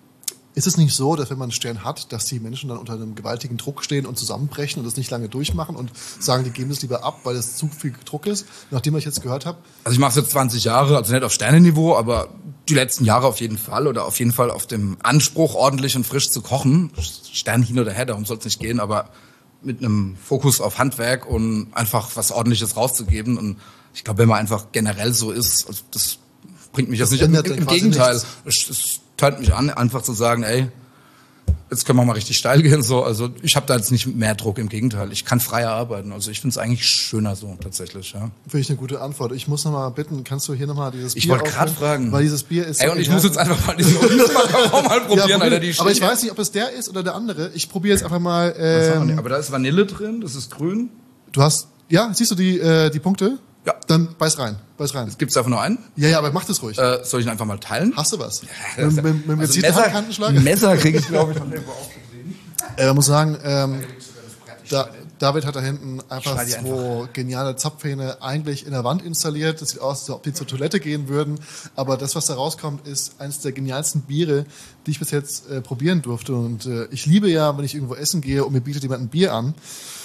ist es nicht so, dass wenn man einen Stern hat, dass die Menschen dann unter einem gewaltigen Druck stehen und zusammenbrechen und das nicht lange durchmachen und sagen, die geben das lieber ab, weil es zu viel Druck ist? Nachdem ich jetzt gehört habe, Also ich mache es jetzt zwanzig Jahre, also nicht auf Sternenniveau, aber die letzten Jahre auf jeden Fall oder auf jeden Fall auf dem Anspruch, ordentlich und frisch zu kochen. Stern hin oder her, darum soll es nicht gehen, aber mit einem Fokus auf Handwerk und einfach was Ordentliches rauszugeben. Und ich glaube, wenn man einfach generell so ist, also das bringt mich jetzt nicht, im, ändert im, dann im quasi Gegenteil. nichts. Es, es teilt mich an, einfach zu sagen, ey, jetzt können wir mal richtig steil gehen. So, also ich habe da jetzt nicht mehr Druck, im Gegenteil. Ich kann freier arbeiten. Also ich finde es eigentlich schöner so tatsächlich. Ja. finde ich eine gute Antwort. Ich muss noch mal bitten, kannst du hier noch mal dieses Ich Bier wollte gerade aufmachen? fragen. Weil dieses Bier ist... Ey, so und ich egal. muss jetzt einfach mal diesen Olivenmacaron mal probieren, Ja, Alter. Die aber ich stehen- weiß nicht, ob es der ist oder der andere. Ich probiere jetzt einfach mal... Das haben wir Ähm, nicht. Aber da ist Vanille drin, das ist grün. du hast... Ja, siehst du die, äh, die Punkte? Ja. Dann beiß rein, beiß rein. Gibt's davon nur einen? Ja, ja, aber mach das ruhig. Äh, soll ich ihn einfach mal teilen? Hast du was? Ja, mit, mit, mit dem also gezielten Handkantenschlag? Messer kriege ich, glaube ich, von irgendwo aufgesehen. Äh, man muss sagen, ähm, da, David hat da hinten einfach schneide die so geniale Zapfhähne eigentlich in der Wand installiert. Das sieht aus, als ob die zur Toilette gehen würden. Aber das, was da rauskommt, ist eines der genialsten Biere, die ich bis jetzt äh, probieren durfte. Und äh, ich liebe ja, wenn ich irgendwo essen gehe und mir bietet jemand ein Bier an.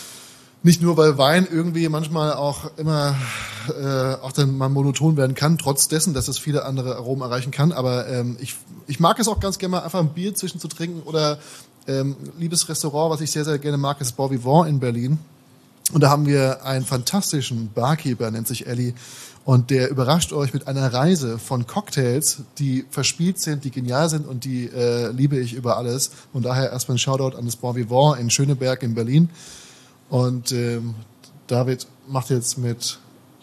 Nicht nur, weil Wein irgendwie manchmal auch immer äh, auch dann mal monoton werden kann, trotz dessen, dass es viele andere Aromen erreichen kann. Aber ähm, ich, ich mag es auch ganz gerne mal, einfach ein Bier zwischen zu trinken oder ähm, liebes Restaurant, was ich sehr, sehr gerne mag, ist Bon Vivant in Berlin. Und da haben wir einen fantastischen Barkeeper, nennt sich Ellie. Und der überrascht euch mit einer Reise von Cocktails, die verspielt sind, die genial sind und die äh, liebe ich über alles. Und daher erstmal ein Shoutout an das Bon Vivant in Schöneberg in Berlin. Und ähm, David macht jetzt mit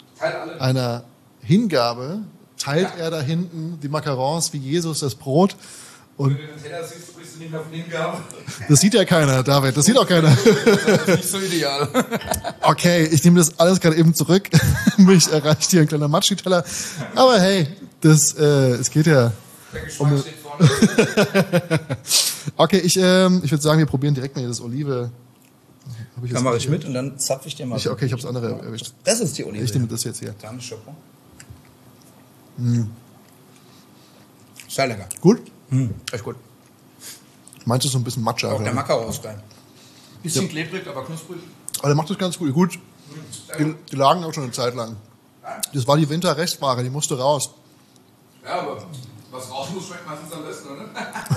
einer Hingabe, teilt er da hinten die Macarons wie Jesus das Brot. Und Wenn du den Teller siehst, sprichst du nicht mehr von Hingabe. das sieht ja keiner, David, das sieht auch keiner. Das ist nicht so ideal. Okay, ich nehme das alles gerade eben zurück. Mich erreicht hier ein kleiner Matschi-Teller. Aber hey, das, äh, es geht ja. Der Geschmack steht vorne. Okay, ich, ähm, ich würde sagen, wir probieren direkt mal hier das Olive. Hab ich Dann jetzt mache ich hier? mit und dann zapfe ich dir mal. Ich, okay, ich habe das andere erwischt. Das ist die Olive. Ich nehme das jetzt hier. Dann Chapeau. Mm. Sehr lecker. Gut? Mm. Echt gut. Meinst du so ein bisschen Matcha? Auch der oder? Macaron ist geil. Bisschen klebrig, aber knusprig. Aber der macht das ganz gut. Gut. Die, die lagen auch schon eine Zeit lang. Das war die Winterrestware, die musste raus. Ja, aber was raus muss, schmeckt meistens am besten, oder?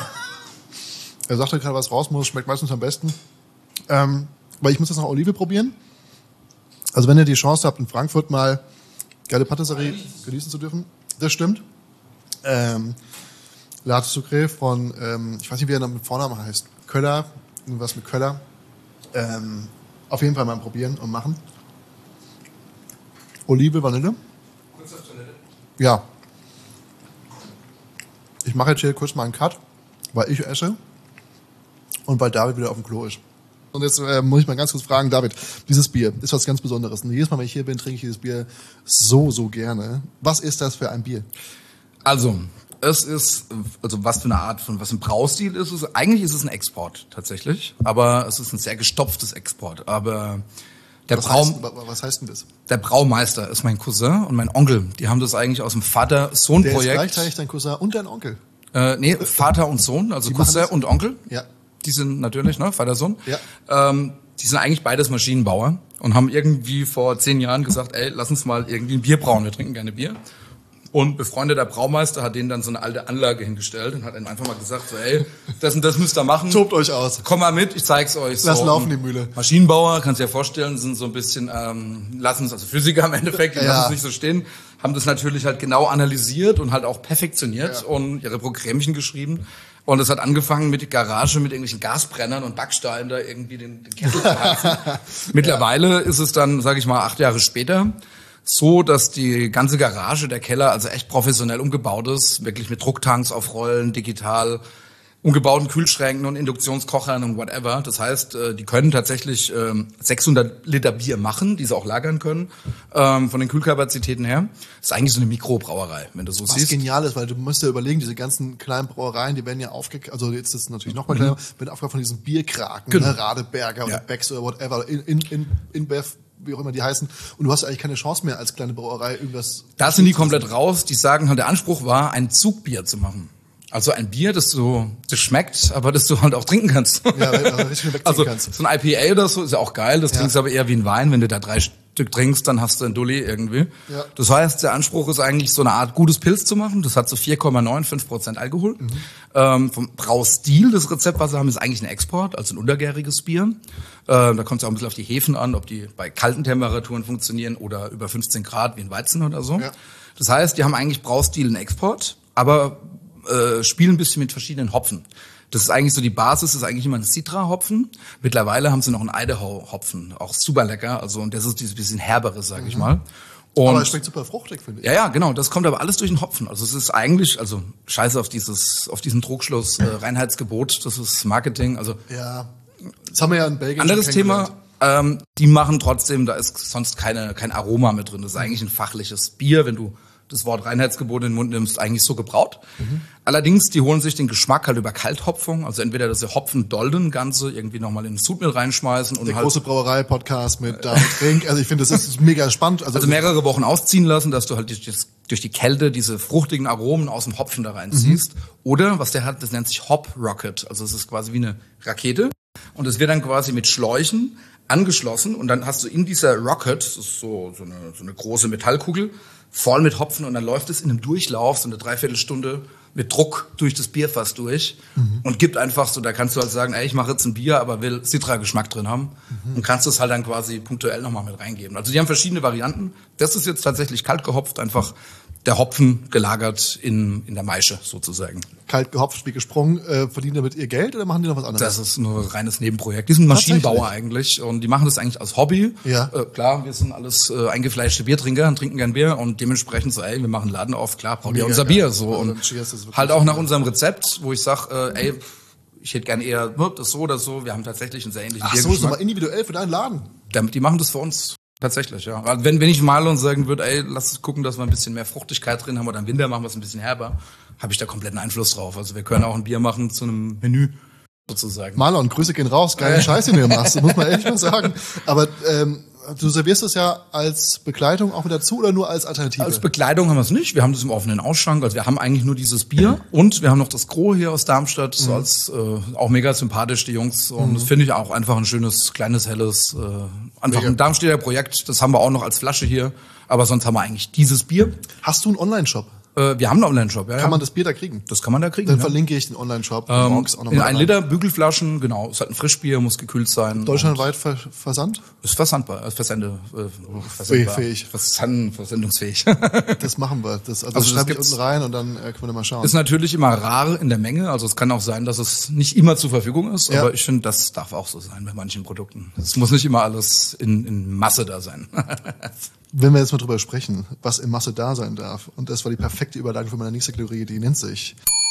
Er sagte gerade, was raus muss, schmeckt meistens am besten. Ähm, weil ich muss das nach Olive probieren. Also wenn ihr die Chance habt, in Frankfurt mal geile Patisserie genießen zu dürfen. Das stimmt. Ähm, L'Art Sucré von, ähm, ich weiß nicht, wie er noch mit Vornamen heißt. Köller, irgendwas mit Köller. Ähm, auf jeden Fall mal probieren und machen. Olive, Vanille. Ja. Ich mache jetzt hier kurz mal einen Cut, weil ich esse und weil David wieder auf dem Klo ist. Und jetzt äh, muss ich mal ganz kurz fragen, David, dieses Bier ist was ganz Besonderes. Und jedes Mal, wenn ich hier bin, trinke ich dieses Bier so, so gerne. Was ist das für ein Bier? Also, es ist, also was für eine Art von, was ein Braustil ist, ist, eigentlich ist es ein Export, tatsächlich. Aber es ist ein sehr gestopftes Export. Aber der Was, Brau, heißt, wa- was heißt denn das? der Braumeister ist mein Cousin und mein Onkel. Die haben das eigentlich aus dem Der ist Vater-Sohn-Projekt. gleichzeitig dein Cousin und dein Onkel. Äh, nee, Vater und Sohn, also Die machen Cousin das? und Onkel. Ja. die sind natürlich, ne, Vater, Sohn. Ja. Ähm, die sind eigentlich beides Maschinenbauer und haben irgendwie vor zehn Jahren gesagt, ey, lass uns mal irgendwie ein Bier brauen, wir trinken gerne Bier. Und befreundeter Braumeister hat denen dann so eine alte Anlage hingestellt und hat ihnen einfach mal gesagt, so, ey, das und das müsst ihr machen. Tobt euch aus. Komm mal mit, ich zeig's euch. Lass so, laufen die Mühle. Maschinenbauer, kannst du dir vorstellen, sind so ein bisschen, ähm, lassen es, also Physiker im Endeffekt, die Ja. lassen es nicht so stehen, haben das natürlich halt genau analysiert und halt auch perfektioniert Ja. und ihre Programmchen geschrieben. Und es hat angefangen mit Garage, mit irgendwelchen Gasbrennern und Backsteinen da irgendwie den, den Kessel zu heizen. Mittlerweile ist es dann, sage ich mal, acht Jahre später, so, dass die ganze Garage, der Keller, also echt professionell umgebaut ist, wirklich mit Drucktanks auf Rollen, digital, umgebauten Kühlschränken und Induktionskochern und whatever. Das heißt, äh, die können tatsächlich ähm, sechshundert Liter Bier machen, die sie auch lagern können, ähm, von den Kühlkapazitäten her. Das ist eigentlich so eine Mikrobrauerei, wenn du so Was siehst. genial ist, weil du musst dir überlegen, diese ganzen kleinen Brauereien, die werden ja aufgekauft, also jetzt ist es natürlich noch mal kleiner, werden aufgekauft von diesen Bierkraken, Genau. ne, Radeberger Ja. oder Becks oder whatever, in, in, in, InBev, wie auch immer die heißen. Und du hast eigentlich keine Chance mehr als kleine Brauerei irgendwas. Da sind die komplett raus. Die sagen halt, der Anspruch war, ein Zugbier zu machen. Also ein Bier, das du, das schmeckt, aber das du halt auch trinken kannst. Ja, weil du richtig schön wegziehen Also kannst. so ein I P A oder so ist ja auch geil. Das Ja. trinkst du aber eher wie ein Wein. Wenn du da drei Stück trinkst, dann hast du einen Dulli irgendwie. Ja. Das heißt, der Anspruch ist eigentlich, so eine Art gutes Pilz zu machen. Das hat so vier Komma neunundfünf Prozent Alkohol. Mhm. Ähm, vom Braustil, das Rezept, was wir haben, ist eigentlich ein Export, also ein untergäriges Bier. Ähm, da kommt es auch ein bisschen auf die Hefen an, ob die bei kalten Temperaturen funktionieren oder über fünfzehn Grad wie ein Weizen oder so. Ja. Das heißt, die haben eigentlich Braustil einen Export, aber äh, spielen ein bisschen mit verschiedenen Hopfen. Das ist eigentlich so die Basis, ist eigentlich immer ein Citra-Hopfen. Mittlerweile haben sie noch einen Idaho-Hopfen, auch super lecker. Also und das ist dieses bisschen herbere, sage ich mal. Und Aber es schmeckt super fruchtig, finde ich. ja, ja, genau. Das kommt aber alles durch den Hopfen. Also es ist eigentlich, also scheiße auf dieses, auf diesen Trugschluss, äh, Reinheitsgebot. Das ist Marketing. Also Ja. Das haben wir ja in Belgien anderes schon Thema. kennengelernt. Ähm, die machen trotzdem, da ist sonst keine kein Aroma mit drin. Das ist eigentlich ein fachliches Bier, wenn du das Wort Reinheitsgebot in den Mund nimmst, eigentlich so gebraut. Mhm. Allerdings, die holen sich den Geschmack halt über Kalthopfung. Also entweder das Hopfen-Dolden Ganze irgendwie nochmal in den Sud mit reinschmeißen und Der halt große Brauerei-Podcast mit David Trink. Also ich finde, das ist mega spannend. Also, Also mehrere Wochen ausziehen lassen, dass du halt durch, das, durch die Kälte diese fruchtigen Aromen aus dem Hopfen da reinziehst. Mhm. Oder, was der hat, das nennt sich Hop Rocket. Also es ist quasi wie eine Rakete. Und es wird dann quasi mit Schläuchen angeschlossen. Und dann hast du in dieser Rocket, das ist so, so, eine, so eine große Metallkugel, voll mit Hopfen. Und dann läuft es in einem Durchlauf, so eine Dreiviertelstunde mit Druck durch das Bierfass durch. Mhm. Und gibt einfach so, da kannst du halt sagen, ey, ich mache jetzt ein Bier, aber will Citra-Geschmack drin haben. Mhm. Und kannst das halt dann quasi punktuell nochmal mit reingeben. Also die haben verschiedene Varianten. Das ist jetzt tatsächlich kalt gehopft, einfach der Hopfen gelagert in, in der Maische sozusagen. Kalt gehopft, wie gesprungen, äh, verdienen damit ihr Geld oder machen die noch was anderes? Das ist nur ein reines Nebenprojekt. Die sind Maschinenbauer eigentlich und die machen das eigentlich als Hobby. Ja. Äh, klar, wir sind alles äh, eingefleischte Biertrinker und trinken gern Bier und dementsprechend so, ey, wir machen einen Laden auf, klar, brauchen wir Mega unser geil. Bier. so Also und dann cheers, das ist wirklich halt auch so. nach unserem Rezept, wo ich sag, äh, ey, ich hätte gern eher ne, das so oder so. Wir haben tatsächlich einen sehr ähnlichen Ach so, das ist Biergeschmack. nochmal individuell für deinen Laden. Damit, die machen das für uns. Tatsächlich, ja. Also wenn, wenn ich male und sagen würde, ey, lass uns gucken, dass wir ein bisschen mehr Fruchtigkeit drin haben oder im Winter machen wir es ein bisschen herber, habe ich da kompletten Einfluss drauf. Also wir können auch ein Bier machen zu einem Menü sozusagen. Marlon, Grüße gehen raus, geile Scheiße, den du machst, das muss man ehrlich mal sagen. Aber ähm, du servierst es ja als Begleitung auch wieder zu oder nur als Alternative? Als Bekleidung haben wir es nicht. Wir haben das im offenen Ausschank. Also wir haben eigentlich nur dieses Bier und wir haben noch das Gros hier aus Darmstadt, so als äh, auch mega sympathisch, die Jungs. Und das finde ich auch einfach ein schönes, kleines, helles, äh, einfach Mega. ein Darmstädter Projekt. Das haben wir auch noch als Flasche hier. Aber sonst haben wir eigentlich dieses Bier. Hast du einen Online-Shop? Äh, wir haben einen Online-Shop, ja. Kann ja. man das Bier da kriegen? Das kann man da kriegen. Dann ja. verlinke ich den Online-Shop. Ähm, Morgens auch noch in mal ein rein. Liter Bügelflaschen, genau. Es hat ein Frischbier, muss gekühlt sein. Deutschlandweit ver Versand? Und ist versandbar, ist versende, äh, versendbar. Fähig. Versand, versendungsfähig. Das machen wir. Das, also, Also das das schreibe ich gibt's- unten rein und dann äh, können wir mal schauen. Ist natürlich immer rar in der Menge. Also es kann auch sein, dass es nicht immer zur Verfügung ist. Ja. Aber ich finde, das darf auch so sein bei manchen Produkten. Es muss nicht immer alles in, in Masse da sein. Wenn wir jetzt mal drüber sprechen, was in Masse da sein darf, und das war die perfekte Überleitung für meine nächste Kategorie, die nennt sich.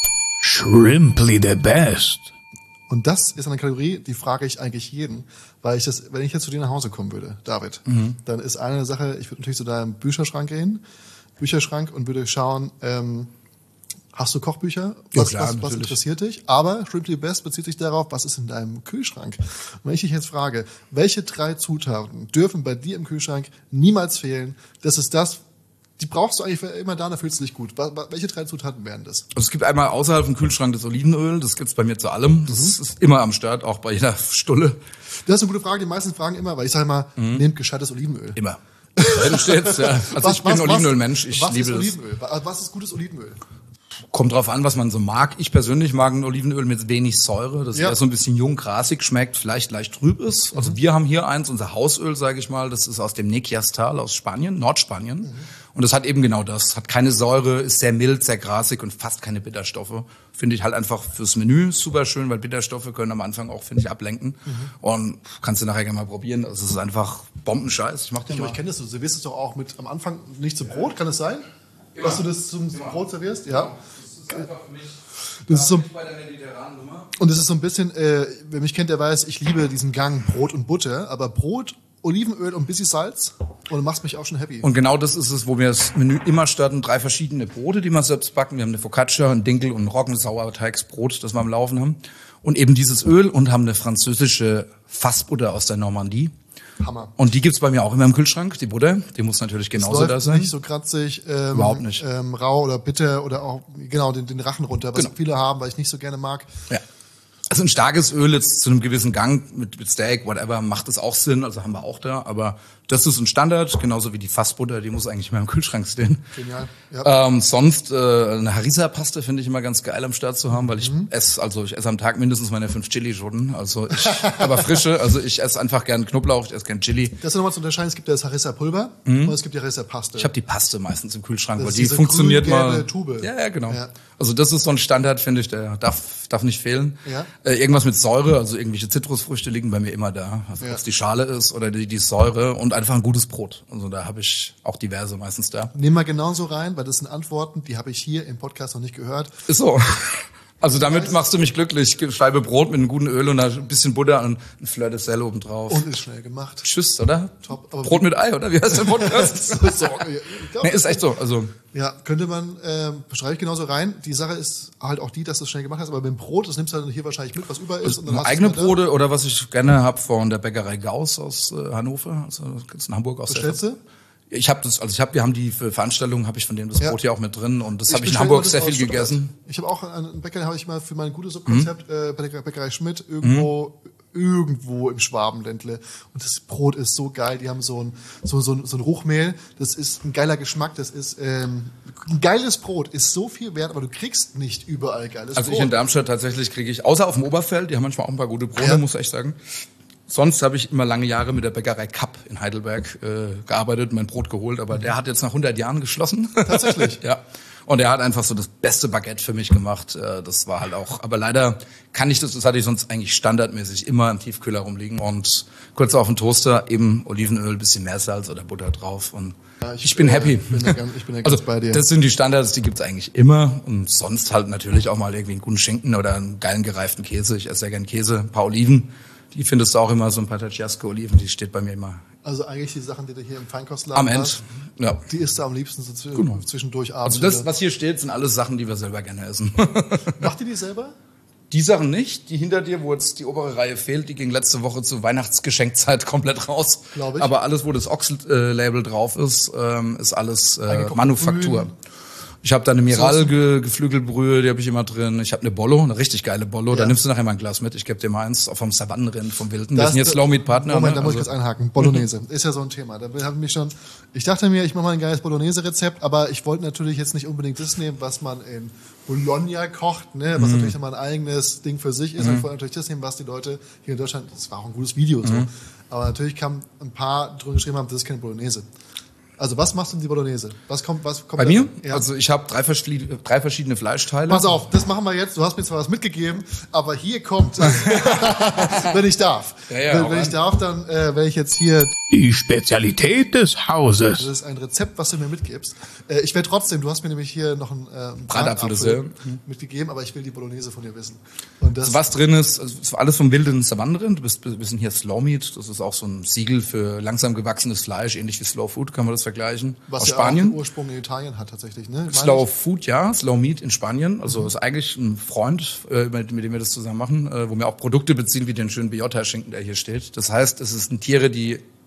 Shrimply the best. Und das ist eine Kategorie, die frage ich eigentlich jeden, weil ich das, wenn ich jetzt zu dir nach Hause kommen würde, David, Mhm. dann ist eine Sache, ich würde natürlich zu deinem Bücherschrank gehen, Bücherschrank und würde schauen, ähm, hast du Kochbücher? Ja, Was, klar, was, was natürlich. interessiert dich? Aber Shrimply Best bezieht sich darauf, was ist in deinem Kühlschrank? Und wenn ich dich jetzt frage, welche drei Zutaten dürfen bei dir im Kühlschrank niemals fehlen, das ist das, die brauchst du eigentlich immer da, da fühlst du dich gut. Welche drei Zutaten wären das? Also es gibt einmal außerhalb vom Kühlschrank das Olivenöl, das gibt's bei mir zu allem. Das mhm. ist immer am Start, auch bei jeder Stulle. Das ist eine gute Frage, die meisten fragen immer, weil ich sage mal, mhm. nehmt gescheites Olivenöl. Immer. Da steht's, ja. Also was, ich bin was, Olivenölmensch, ich was liebe ist Olivenöl? Das. Was ist gutes Olivenöl? Kommt drauf an, was man so mag. Ich persönlich mag ein Olivenöl mit wenig Säure, das ja. eher so ein bisschen jung, grasig schmeckt, vielleicht leicht trüb ist. Also mhm. wir haben hier eins, unser Hausöl, sage ich mal, das ist aus dem Nequias-Tal aus Spanien, Nordspanien. Mhm. Und das hat eben genau das, hat keine Säure, ist sehr mild, sehr grasig und fast keine Bitterstoffe. Finde ich halt einfach fürs Menü super schön, weil Bitterstoffe können am Anfang auch, finde ich, ablenken. Mhm. Und kannst du nachher gerne mal probieren. Also es ist einfach Bombenscheiß. Ich mach den ja, mal. Ich kenne das, du servierst es doch auch mit am Anfang nicht zu Brot, kann es sein? Ja. Dass du das zum ja. Brot servierst? Ja. Das ist einfach für mich. Das ist so, bei der mediterranen Nummer. Und das ist so ein bisschen, äh, wer mich kennt, der weiß, ich liebe diesen Gang Brot und Butter, aber Brot, Olivenöl und ein bisschen Salz und du machst mich auch schon happy. Und genau das ist es, wo wir das Menü immer starten. Drei verschiedene Brote, die wir selbst backen. Wir haben eine Focaccia, ein Dinkel und ein Roggensauerteigsbrot, das wir am Laufen haben. Und eben dieses Öl und haben eine französische Fassbutter aus der Normandie. Hammer. Und die gibt's bei mir auch immer im Kühlschrank, die Butter. Die muss natürlich genauso das da sein. Nicht so kratzig, ähm, überhaupt nicht. Ähm, rau oder bitter oder auch genau den, den Rachen runter, was genau. viele haben, weil ich nicht so gerne mag. Ja. Also ein starkes Öl jetzt zu einem gewissen Gang mit, mit Steak, whatever, macht das auch Sinn, also haben wir auch da, aber das ist ein Standard, genauso wie die Fassbutter, die muss eigentlich mehr im Kühlschrank stehen. Genial. Ja. Ähm, sonst äh, eine Harissa-Paste finde ich immer ganz geil am Start zu haben, weil ich mhm. esse, also ich esse am Tag mindestens meine fünf Chili-Schoten, also ich, aber frische, also ich esse einfach gern Knoblauch, ich esse gern Chili. Das ist nochmal zu unterscheiden, es gibt das Harissa-Pulver mhm. und es gibt die Harissa-Paste. Ich habe die Paste meistens im Kühlschrank, das weil die funktioniert grün, mal. Tube. Ja, ja, genau. Ja. Also das ist so ein Standard, finde ich, der darf darf nicht fehlen. Ja. Äh, irgendwas mit Säure, also irgendwelche Zitrusfrüchte liegen bei mir immer da, also ja. ob es die Schale ist oder die, die Säure und einfach ein gutes Brot. Also da habe ich auch diverse meistens da. Nehmen wir genauso rein, weil das sind Antworten, die habe ich hier im Podcast noch nicht gehört. Ist so. Also damit machst du mich glücklich. Scheibe Brot mit einem guten Öl und ein bisschen Butter und ein Fleur de Sel oben drauf. Und ist schnell gemacht. Tschüss, oder? Top. Aber Brot mit Ei, oder? Wie heißt der Podcast? so, so, glaub, nee, ist echt so. Also ja, könnte man, äh, schreibe ich genauso rein. Die Sache ist halt auch die, dass du es schnell gemacht hast, aber mit dem Brot, das nimmst du dann hier wahrscheinlich mit, was über ist. Und dann hast eigene Brote oder was ich gerne habe von der Bäckerei Gauss aus äh, Hannover, also in Hamburg aus. Bestellst du? Ich habe das, also ich habe, wir haben die Veranstaltung, habe ich von dem das ja. Brot hier auch mit drin und das habe ich in Hamburg sehr viel Stuttgart. gegessen. Ich habe auch einen Bäcker, den habe ich mal für mein gutes Subkonzept mhm. äh, bei der Bäckerei Schmidt irgendwo mhm. irgendwo im Schwabenländle und das Brot ist so geil. Die haben so ein so so ein, so ein Ruchmehl, das ist ein geiler Geschmack, das ist ähm, ein geiles Brot, ist so viel wert, aber du kriegst nicht überall geiles also Brot. Also ich in Darmstadt tatsächlich kriege ich, außer auf dem Oberfeld, die haben manchmal auch ein paar gute Brote, ja. muss ich echt sagen. Sonst habe ich immer lange Jahre mit der Bäckerei Kapp in Heidelberg äh, gearbeitet, mein Brot geholt, aber der hat jetzt nach hundert Jahren geschlossen. Tatsächlich? Ja. Und er hat einfach so das beste Baguette für mich gemacht. Äh, das war halt auch, aber leider kann ich das, das hatte ich sonst eigentlich standardmäßig immer im Tiefkühler rumliegen und kurz auf den Toaster, eben Olivenöl, bisschen Meersalz oder Butter drauf und ja, ich, ich bin äh, happy. Bin da ganz, ich bin da ganz also, bei dir. Das sind die Standards, die gibt's eigentlich immer und sonst halt natürlich auch mal irgendwie einen guten Schinken oder einen geilen gereiften Käse. Ich esse sehr gern Käse, ein paar Oliven. Die findest du auch immer, so ein paar Tagliasco-Oliven, die steht bei mir immer. Also eigentlich die Sachen, die du hier im Feinkostladen am Ende, hast, ja. die isst du am liebsten so zw- genau. zwischendurch abends. Also das, was hier steht, sind alles Sachen, die wir selber gerne essen. Macht ihr die selber? Die Sachen nicht. Die hinter dir, wo jetzt die obere Reihe fehlt, die ging letzte Woche zur Weihnachtsgeschenkzeit komplett raus. Glaube ich. Aber alles, wo das Ox-Label drauf ist, ist alles äh, Manufaktur. Grün. Ich habe da eine Miral-Geflügelbrühe, die habe ich immer drin. Ich habe eine Bollo, eine richtig geile Bollo. Ja. Da nimmst du nachher mal ein Glas mit. Ich gebe dir mal eins vom Savannenrind, vom Wilden. Das wir sind jetzt Slow-Meat-Partner. Moment, ne? da muss also. ich kurz einhaken. Bolognese ist ja so ein Thema. Da habe ich mich schon. Ich dachte mir, ich mache mal ein geiles Bolognese-Rezept, aber ich wollte natürlich jetzt nicht unbedingt das nehmen, was man in Bologna kocht, ne, was mm. natürlich nochmal ein eigenes Ding für sich ist. Mm. Ich wollte natürlich das nehmen, was die Leute hier in Deutschland. Das war auch ein gutes Video und so. Mm. Aber natürlich kam ein paar drüber geschrieben haben, das ist keine Bolognese. Also was machst du in die Bolognese? Was kommt, was kommt bei mir? Ja. Also ich habe drei, verschiedene, drei verschiedene Fleischteile. Pass auf, das machen wir jetzt. Du hast mir zwar was mitgegeben, aber hier kommt, wenn ich darf. Ja, ja, wenn wenn ich darf, dann äh, werde ich jetzt hier. Die Spezialität des Hauses. Das ist ein Rezept, was du mir mitgibst. Äh, ich werde trotzdem, du hast mir nämlich hier noch einen, äh, einen Bratapfel mitgegeben, aber ich will die Bolognese von dir wissen. Und das also was drin ist, also alles vom wilden Savannenrind. Du bist ein bisschen hier Slow Meat. Das ist auch so ein Siegel für langsam gewachsenes Fleisch, ähnlich wie Slow Food, kann man das vergleichen. Was aus ja Spanien. Auch Ursprung in Italien hat tatsächlich, ne? Slow Food, ja, Slow Meat in Spanien. Also mhm. ist eigentlich ein Freund, äh, mit, mit dem wir das zusammen machen, äh, wo wir auch Produkte beziehen, wie den schönen Biota-Schinken, der hier steht. Das heißt, es sind Tiere, die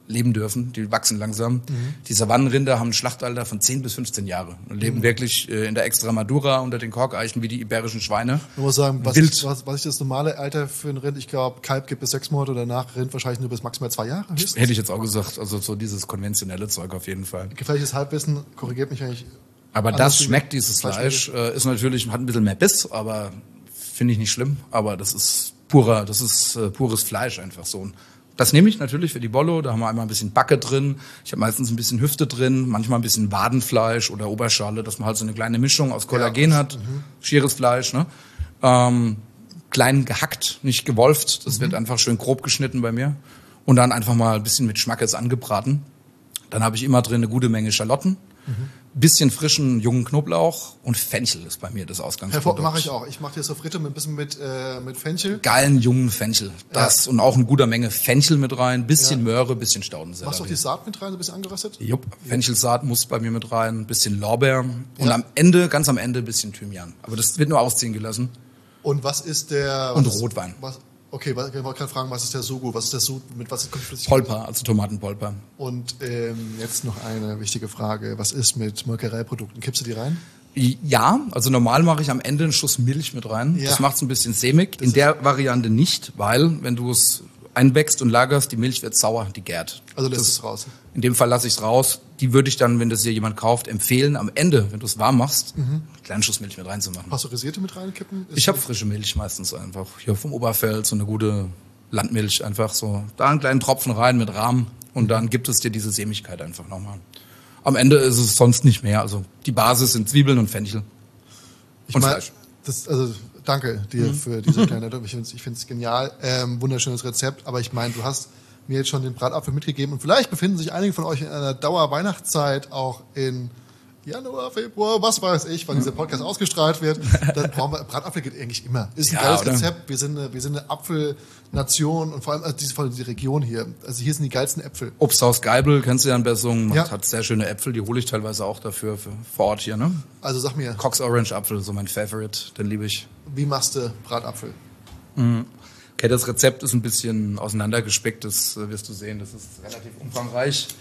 leben dürfen. Die wachsen langsam. Mhm. Die Savannenrinder haben ein Schlachtalter von zehn bis fünfzehn Jahre und leben mhm. wirklich äh, in der Extremadura unter den Korkeichen wie die iberischen Schweine. Ich muss sagen, was, Wild. ist, was, was ist das normale Alter für ein Rind? Ich glaube, Kalb gibt bis sechs Monate, danach Rind wahrscheinlich nur bis maximal zwei Jahre. Höchstens. Hätte ich jetzt auch gesagt. Also so dieses konventionelle Zeug auf jeden Fall. Gefährliches Halbwissen, korrigiert mich eigentlich. Aber das schmeckt, dieses Fleisch, äh, ist natürlich, hat ein bisschen mehr Biss, aber finde ich nicht schlimm. Aber das ist purer, das ist äh, pures Fleisch einfach so. Das nehme ich natürlich für die Bollo, da haben wir einmal ein bisschen Backe drin. Ich habe meistens ein bisschen Hüfte drin, manchmal ein bisschen Wadenfleisch oder Oberschale, dass man halt so eine kleine Mischung aus Kollagen ja, hat. Mhm. Schieres Fleisch, ne? Ähm, klein gehackt, nicht gewolft. Das mhm. wird einfach schön grob geschnitten bei mir. Und dann einfach mal ein bisschen mit Schmackes angebraten. Dann habe ich immer drin eine gute Menge Schalotten. Mhm. Bisschen frischen, jungen Knoblauch und Fenchel ist bei mir das Ausgangsprodukt. Mache ich auch. Ich mache hier so Fritte mit ein bisschen mit, äh, mit Fenchel. Geilen, jungen Fenchel. Das ja. Und auch eine gute Menge Fenchel mit rein. Bisschen ja. Möhre, bisschen Staudensellerie. Machst du auch die Saat mit rein, so ein bisschen angeröstet? Jupp. Fenchelsaat muss bei mir mit rein. Bisschen Lorbeer. Und ja. am Ende, ganz am Ende, bisschen Thymian. Aber das wird nur ausziehen gelassen. Und was ist der... Und was Rotwein. Ist, was, okay, ich wollte gerade fragen, was ist der Sugo? Was ist der Sugo? Mit was kommt flüssig? Polpa, also Tomatenpolpa. Und ähm, jetzt noch eine wichtige Frage. Was ist mit Molkereiprodukten? Kippst du die rein? Ja, also normal mache ich am Ende einen Schuss Milch mit rein. Ja. Das macht es ein bisschen sämig. Das In der Variante nicht, weil wenn du es einwächst und lagerst, die Milch wird sauer, die gärt. Also lässt es raus? In dem Fall lasse ich es raus. Die würde ich dann, wenn das hier jemand kauft, empfehlen, am Ende, wenn du es warm machst, mhm. einen kleinen Schuss Milch mit reinzumachen. Pasteurisierte mit reinkippen? Ist ich habe frische Milch meistens einfach. Hier vom Oberfeld, so eine gute Landmilch einfach so. Da einen kleinen Tropfen rein mit Rahm und dann gibt es dir diese Sämigkeit einfach nochmal. Am Ende ist es sonst nicht mehr. Also die Basis sind Zwiebeln und Fenchel. Ich und mein, Fleisch. Das, also danke dir mhm. für diese kleine, ich finde es ich find's genial. Ähm, wunderschönes Rezept. Aber ich meine, du hast mir jetzt schon den Bratapfel mitgegeben und vielleicht befinden sich einige von euch in einer Dauerweihnachtszeit auch in Januar, Februar, was weiß ich, wann dieser Podcast ausgestrahlt wird. Dann brauchen wir, Bratapfel geht eigentlich immer. Ist ein ja, geiles oder? Rezept. Wir sind eine, wir sind eine Apfelnation und vor allem also diese, vor allem diese Region hier. Also hier sind die geilsten Äpfel. Obsthaus Geibel, kennst du ja in Bessungen, ja. hat sehr schöne Äpfel, die hole ich teilweise auch dafür für, vor Ort hier. Ne? Also sag mir. Cox Orange Apfel, so mein Favorite, den liebe ich. Wie machst du Bratapfel? Mhm. Okay, das Rezept ist ein bisschen auseinandergespickt, das wirst du sehen, das ist relativ umfangreich.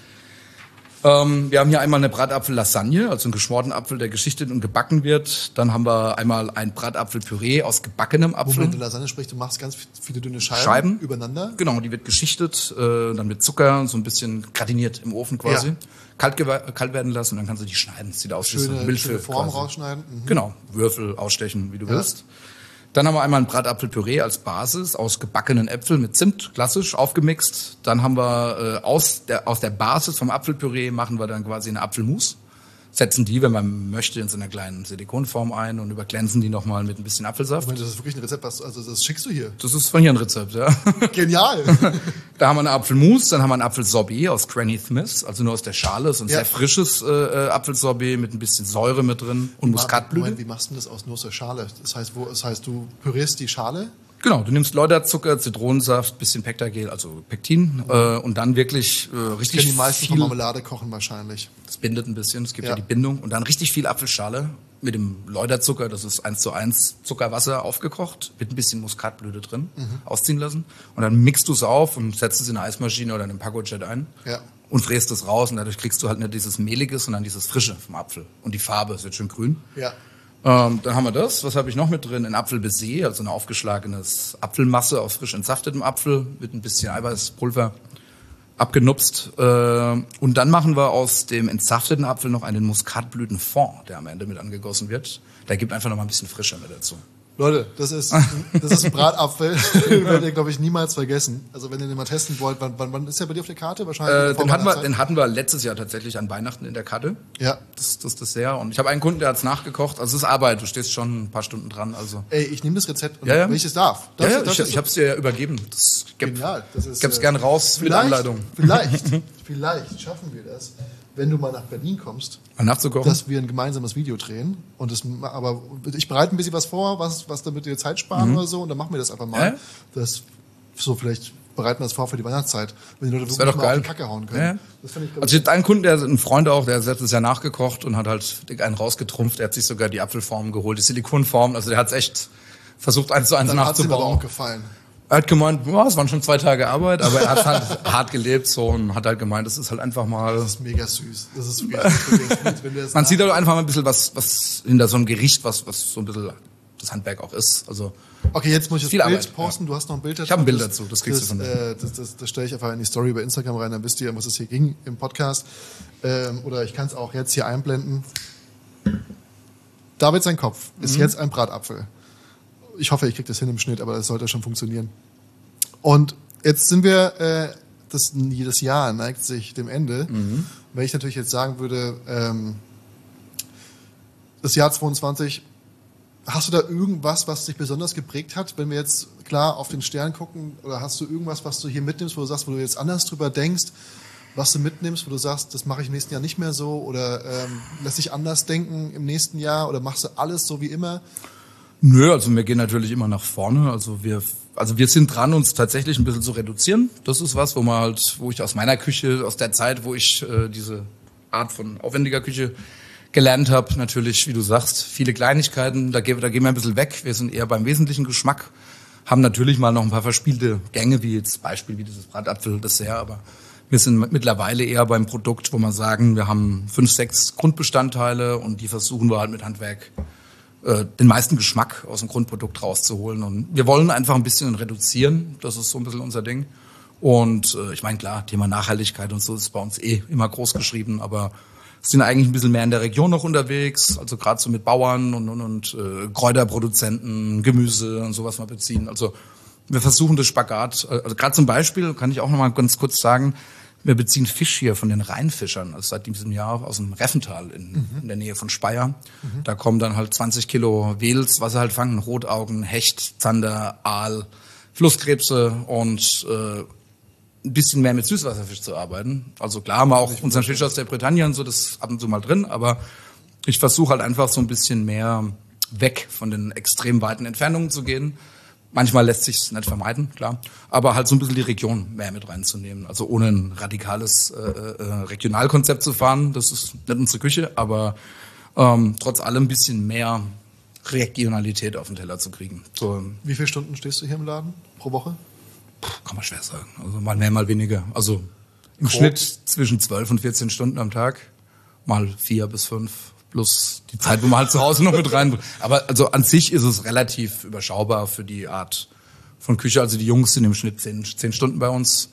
Ähm, wir haben hier einmal eine Bratapfel-Lasagne, also einen geschmorten Apfel, der geschichtet und gebacken wird. Dann haben wir einmal ein Bratapfel-Püree aus gebackenem Apfel. Moment, du Lasagne sprichst, du machst ganz viele dünne Scheiben, Scheiben übereinander. Genau, die wird geschichtet, äh, dann mit Zucker, so ein bisschen gratiniert im Ofen quasi. Ja. Kalt, kalt werden lassen und dann kannst du die schneiden. Das sieht aus wie so eine Milchfilm. Schöne Form quasi rausschneiden. Mhm. Genau, Würfel ausstechen, wie du ja. willst. Dann haben wir einmal ein Bratapfelpüree als Basis aus gebackenen Äpfeln mit Zimt, klassisch aufgemixt. Dann haben wir äh, aus, der, aus der Basis vom Apfelpüree machen wir dann quasi eine Apfelmus. Setzen die, wenn man möchte, in so einer kleinen Silikonform ein und überglänzen die nochmal mit ein bisschen Apfelsaft. Das ist wirklich ein Rezept, was, also das schickst du hier? Das ist von hier ein Rezept, ja. Genial! Da haben wir eine Apfelmus, dann haben wir ein Apfelsorbet aus Granny Smith, also nur aus der Schale, so ein ja. sehr frisches äh, Apfelsorbet mit ein bisschen Säure mit drin und Muskatblüte. Moment, wie machst du das aus nur aus der Schale? Das heißt, wo, das heißt, du pürierst die Schale? Genau, du nimmst Läuterzucker, Zitronensaft, bisschen Pektargel, also Pektin, mhm. äh, und dann wirklich äh, richtig viel. Die meisten viel, von Marmelade kochen wahrscheinlich. Das bindet ein bisschen, es gibt ja. ja die Bindung. Und dann richtig viel Apfelschale mit dem Läuterzucker, das ist eins zu eins Zuckerwasser aufgekocht, mit ein bisschen Muskatblüte drin, mhm. ausziehen lassen. Und dann mixt du es auf und setzt es in eine Eismaschine oder in einen Pacojet ein. Ja. Und fräst es raus und dadurch kriegst du halt nicht dieses Mehlige, sondern dieses Frische vom Apfel. Und die Farbe, es wird schön grün. Ja. Ähm, dann haben wir das. Was habe ich noch mit drin? Ein Apfelbaiser, also eine aufgeschlagenes Apfelmasse aus frisch entsaftetem Apfel mit ein bisschen Eiweißpulver abgenupst. Äh, und dann machen wir aus dem entsafteten Apfel noch einen Muskatblütenfond, der am Ende mit angegossen wird. Der gibt einfach noch mal ein bisschen Frische mit dazu. Leute, das ist, das ist ein Bratapfel, den werdet ihr, glaube ich, niemals vergessen. Also wenn ihr den mal testen wollt, wann, wann, wann ist der bei dir auf der Karte? Wahrscheinlich. Äh, den, hatten wir, den hatten wir letztes Jahr tatsächlich an Weihnachten in der Karte. Ja. Das, das Dessert. Und ich habe einen Kunden, der hat's nachgekocht. Also es ist Arbeit, du stehst schon ein paar Stunden dran. Also. Ey, ich nehme das Rezept und ja, ja. wenn ich es darf. darf ja, ja, darf ich, ich habe es dir ja übergeben. Das gib, Genial. Das ist, gib's gern raus mit Anleitung. Vielleicht, vielleicht schaffen wir das, wenn du mal nach Berlin kommst, nachzukochen, dass wir ein gemeinsames Video drehen. Und das, aber ich bereite ein bisschen was vor, was, was damit wir Zeit sparen mhm. oder so. Und dann machen wir das einfach mal. Ja? Das, so vielleicht bereiten wir das vor für die Weihnachtszeit, wenn die Leute wirklich mal auf die Kacke hauen können. Ja. Das ich, also ich hatte einen Kunden, der ein Freund auch, der hat letztes Jahr nachgekocht und hat halt einen rausgetrumpft. Er hat sich sogar die Apfelform geholt, die Silikonform. Also der hat es echt versucht, eins zu eins dann nachzubauen. Dann hat es ihm aber auch gefallen. Er hat gemeint, ja, es waren schon zwei Tage Arbeit, aber er hat halt hart gelebt so und hat halt gemeint, das ist halt einfach mal... Das ist mega süß. Das ist wirklich, wirklich wenn du das Man sieht halt einfach mal ein bisschen was, was hinter so einem Gericht, was, was so ein bisschen das Handwerk auch ist. Also okay, jetzt muss ich das viel Bild Arbeit, posten. ja. Du hast noch ein Bild dazu. Ich habe ein Bild dazu, das kriegst das, du von mir. äh, das, das, das stelle ich einfach in die Story bei Instagram rein, dann wisst ihr, um was es hier ging im Podcast. Ähm, oder ich kann es auch jetzt hier einblenden. David, sein Kopf ist Mhm. jetzt ein Bratapfel. Ich hoffe, ich kriege das hin im Schnitt, aber das sollte schon funktionieren. Und jetzt sind wir, äh, das, das Jahr neigt sich dem Ende. Mhm. Wenn ich natürlich jetzt sagen würde, ähm, das Jahr zweiundzwanzig, hast du da irgendwas, was dich besonders geprägt hat, wenn wir jetzt klar auf den Stern gucken, oder hast du irgendwas, was du hier mitnimmst, wo du sagst, wo du jetzt anders drüber denkst, was du mitnimmst, wo du sagst, das mache ich im nächsten Jahr nicht mehr so, oder ähm, lässt dich anders denken im nächsten Jahr, oder machst du alles so wie immer? Nö, also wir gehen natürlich immer nach vorne. Also wir, also wir sind dran, uns tatsächlich ein bisschen zu reduzieren. Das ist was, wo man halt, wo ich aus meiner Küche, aus der Zeit, wo ich äh, diese Art von aufwendiger Küche gelernt habe, natürlich, wie du sagst, viele Kleinigkeiten. Da gehen, da gehen wir ein bisschen weg. Wir sind eher beim wesentlichen Geschmack. Haben natürlich mal noch ein paar verspielte Gänge, wie jetzt Beispiel wie dieses Bratapfel-Dessert, aber wir sind mittlerweile eher beim Produkt, wo wir sagen, wir haben fünf, sechs Grundbestandteile und die versuchen wir halt mit Handwerk den meisten Geschmack aus dem Grundprodukt rauszuholen. Und wir wollen einfach ein bisschen reduzieren. Das ist so ein bisschen unser Ding. Und äh, ich meine, klar, Thema Nachhaltigkeit und so ist bei uns eh immer groß geschrieben, aber sind eigentlich ein bisschen mehr in der Region noch unterwegs, also gerade so mit Bauern und, und, und äh, Kräuterproduzenten, Gemüse und sowas mal beziehen. Also wir versuchen das Spagat, also gerade zum Beispiel, kann ich auch noch mal ganz kurz sagen, wir beziehen Fisch hier von den Rheinfischern, also seit diesem Jahr aus dem Reffental in, mhm. in der Nähe von Speyer. Mhm. Da kommen dann halt zwanzig Kilo Wels, was sie halt fangen, Rotaugen, Hecht, Zander, Aal, Flusskrebse und äh, ein bisschen mehr mit Süßwasserfisch zu arbeiten. Also klar haben wir auch unseren Fisch aus der Bretagne und so, das ist ab und zu mal drin, aber ich versuche halt einfach so ein bisschen mehr weg von den extrem weiten Entfernungen zu gehen. Manchmal lässt sich's nicht vermeiden, klar, aber halt so ein bisschen die Region mehr mit reinzunehmen. Also ohne ein radikales äh, äh, Regionalkonzept zu fahren, das ist nicht unsere Küche, aber ähm, trotz allem ein bisschen mehr Regionalität auf den Teller zu kriegen. So, wie viele Stunden stehst du hier im Laden pro Woche? Kann man schwer sagen. Also mal mehr, mal weniger. Also im Grob. Schnitt zwischen zwölf und vierzehn Stunden am Tag, mal vier bis fünf. Plus die Zeit, wo man halt zu Hause noch mit rein. Aber also an sich ist es relativ überschaubar für die Art von Küche. Also die Jungs sind im Schnitt zehn, zehn Stunden bei uns.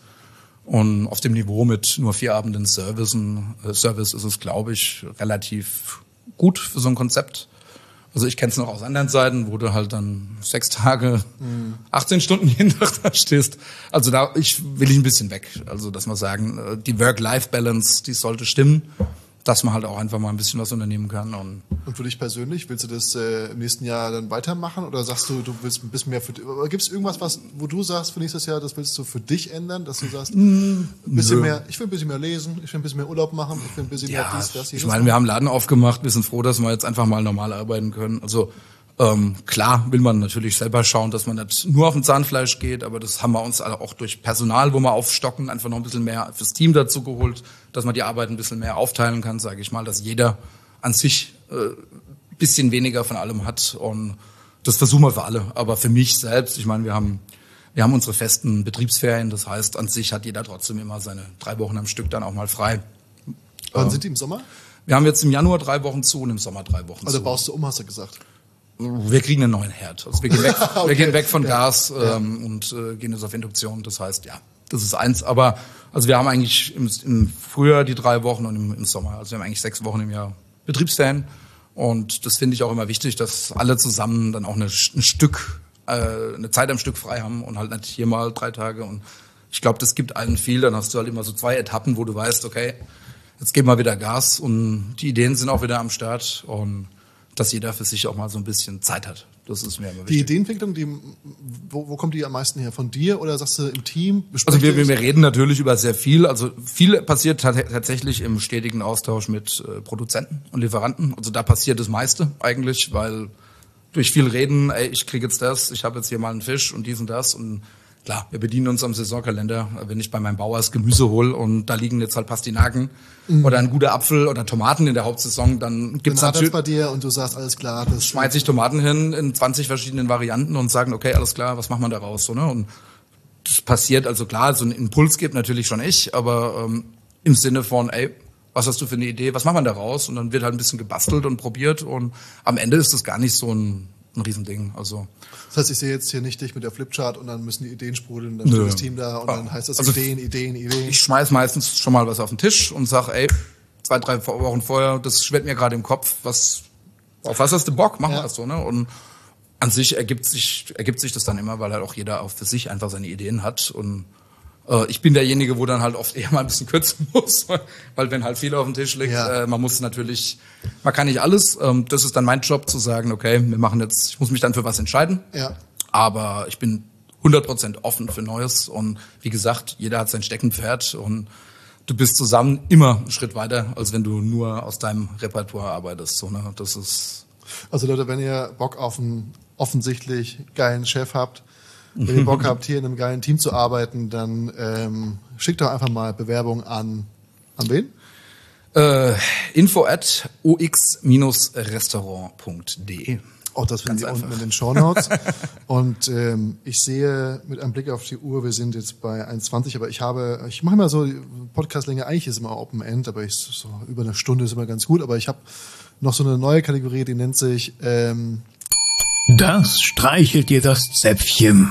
Und auf dem Niveau mit nur vier Abenden Service, äh, Service ist es, glaube ich, relativ gut für so ein Konzept. Also ich kenne es noch aus anderen Seiten, wo du halt dann sechs Tage, mhm. achtzehn Stunden jeden Tag da stehst. Also da ich will ich ein bisschen weg. Also dass wir sagen, die Work-Life-Balance, die sollte stimmen. Dass man halt auch einfach mal ein bisschen was unternehmen kann. Und, und für dich persönlich, willst du das äh, im nächsten Jahr dann weitermachen oder sagst du, du willst ein bisschen mehr für dich? Gibt es irgendwas, was, wo du sagst für nächstes Jahr, das willst du für dich ändern, dass du sagst, ein bisschen mehr, ich will ein bisschen mehr lesen, ich will ein bisschen mehr Urlaub machen, ich will ein bisschen ja, mehr dies, das, ich meine, wir haben einen Laden aufgemacht, wir sind froh, dass wir jetzt einfach mal normal arbeiten können. Also ähm, klar will man natürlich selber schauen, dass man nicht nur auf ein Zahnfleisch geht, aber das haben wir uns auch durch Personal, wo wir aufstocken, einfach noch ein bisschen mehr fürs Team dazu geholt, dass man die Arbeit ein bisschen mehr aufteilen kann, sage ich mal, dass jeder an sich äh, ein bisschen weniger von allem hat und das versuchen wir für alle. Aber für mich selbst, ich meine, wir haben wir haben unsere festen Betriebsferien, das heißt, an sich hat jeder trotzdem immer seine drei Wochen am Stück dann auch mal frei. Wann äh, sind die im Sommer? Wir haben jetzt im Januar drei Wochen zu und im Sommer drei Wochen also zu. Also baust du um, hast du gesagt? Wir kriegen einen neuen Herd. Also wir gehen weg, okay. wir gehen weg von Gas ähm, ja. und äh, gehen jetzt auf Induktion. Das heißt, ja, das ist eins. Aber also wir haben eigentlich im, im Frühjahr die drei Wochen und im, im Sommer. Also wir haben eigentlich sechs Wochen im Jahr Betriebsferien. Und das finde ich auch immer wichtig, dass alle zusammen dann auch eine, ein Stück, äh, eine Zeit am Stück frei haben und halt nicht hier mal drei Tage. Und ich glaube, das gibt allen viel. Dann hast du halt immer so zwei Etappen, wo du weißt, okay, jetzt geben wir wieder Gas und die Ideen sind auch wieder am Start und dass jeder für sich auch mal so ein bisschen Zeit hat. Das ist mir immer wichtig. Die Ideenentwicklung, die, wo, wo kommt die am meisten her? Von dir oder sagst du im Team? Also wir, wir reden natürlich über sehr viel. Also viel passiert t- tatsächlich im stetigen Austausch mit äh, Produzenten und Lieferanten. Also da passiert das meiste eigentlich, weil durch viel Reden, ey, ich kriege jetzt das, ich habe jetzt hier mal einen Fisch und dies und das und Klar, wir bedienen uns am Saisonkalender. Wenn ich bei meinem Bauer das Gemüse hole und da liegen jetzt halt Pastinaken mhm. oder ein guter Apfel oder Tomaten in der Hauptsaison, dann gibt's dann natürlich bei dir und du sagst, alles klar. Das schmeiß ich Tomaten hin in zwanzig verschiedenen Varianten und sagen, okay, alles klar, was macht man daraus? So, ne? Und das passiert, also klar, so einen Impuls gibt natürlich schon ich, aber ähm, im Sinne von, ey, was hast du für eine Idee, was macht man daraus? Und dann wird halt ein bisschen gebastelt und probiert und am Ende ist das gar nicht so ein, ein Riesending. Also das heißt, ich sehe jetzt hier nicht dich mit der Flipchart und dann müssen die Ideen sprudeln, dann steht das Team da und dann heißt das also Ideen, Ideen, Ideen. Ich schmeiß meistens schon mal was auf den Tisch und sag, ey, zwei, drei Wochen vorher, das schwirrt mir gerade im Kopf, was, auf was hast du Bock? Machen wir Ja. das so, ne? Und an sich ergibt sich, ergibt sich das dann immer, weil halt auch jeder auch für sich einfach seine Ideen hat und äh, ich bin derjenige, wo dann halt oft eher mal ein bisschen kürzen muss, weil wenn halt viel auf dem Tisch liegt, Ja. äh, man muss natürlich, man kann nicht alles, ähm, das ist dann mein Job zu sagen, okay, wir machen jetzt, ich muss mich dann für was entscheiden, Ja. aber ich bin hundert Prozent offen für Neues und wie gesagt, jeder hat sein Steckenpferd und du bist zusammen immer einen Schritt weiter, als wenn du nur aus deinem Repertoire arbeitest. So, ne? Das ist Also Leute, wenn ihr Bock auf einen offensichtlich geilen Chef habt, wenn ihr Bock habt, hier in einem geilen Team zu arbeiten, dann ähm, schickt doch einfach mal Bewerbung an, an wen? äh, info at ox restaurant punkt de. Auch das finden Ganz Sie einfach. unten in den Shownotes. Und ähm, ich sehe mit einem Blick auf die Uhr, wir sind jetzt bei eins zwanzig, aber ich habe, ich mache immer so, die Podcastlänge, eigentlich ist immer Open End, aber ich, so über eine Stunde ist immer ganz gut, aber ich habe noch so eine neue Kategorie, die nennt sich ähm, Das streichelt dir das Zäpfchen.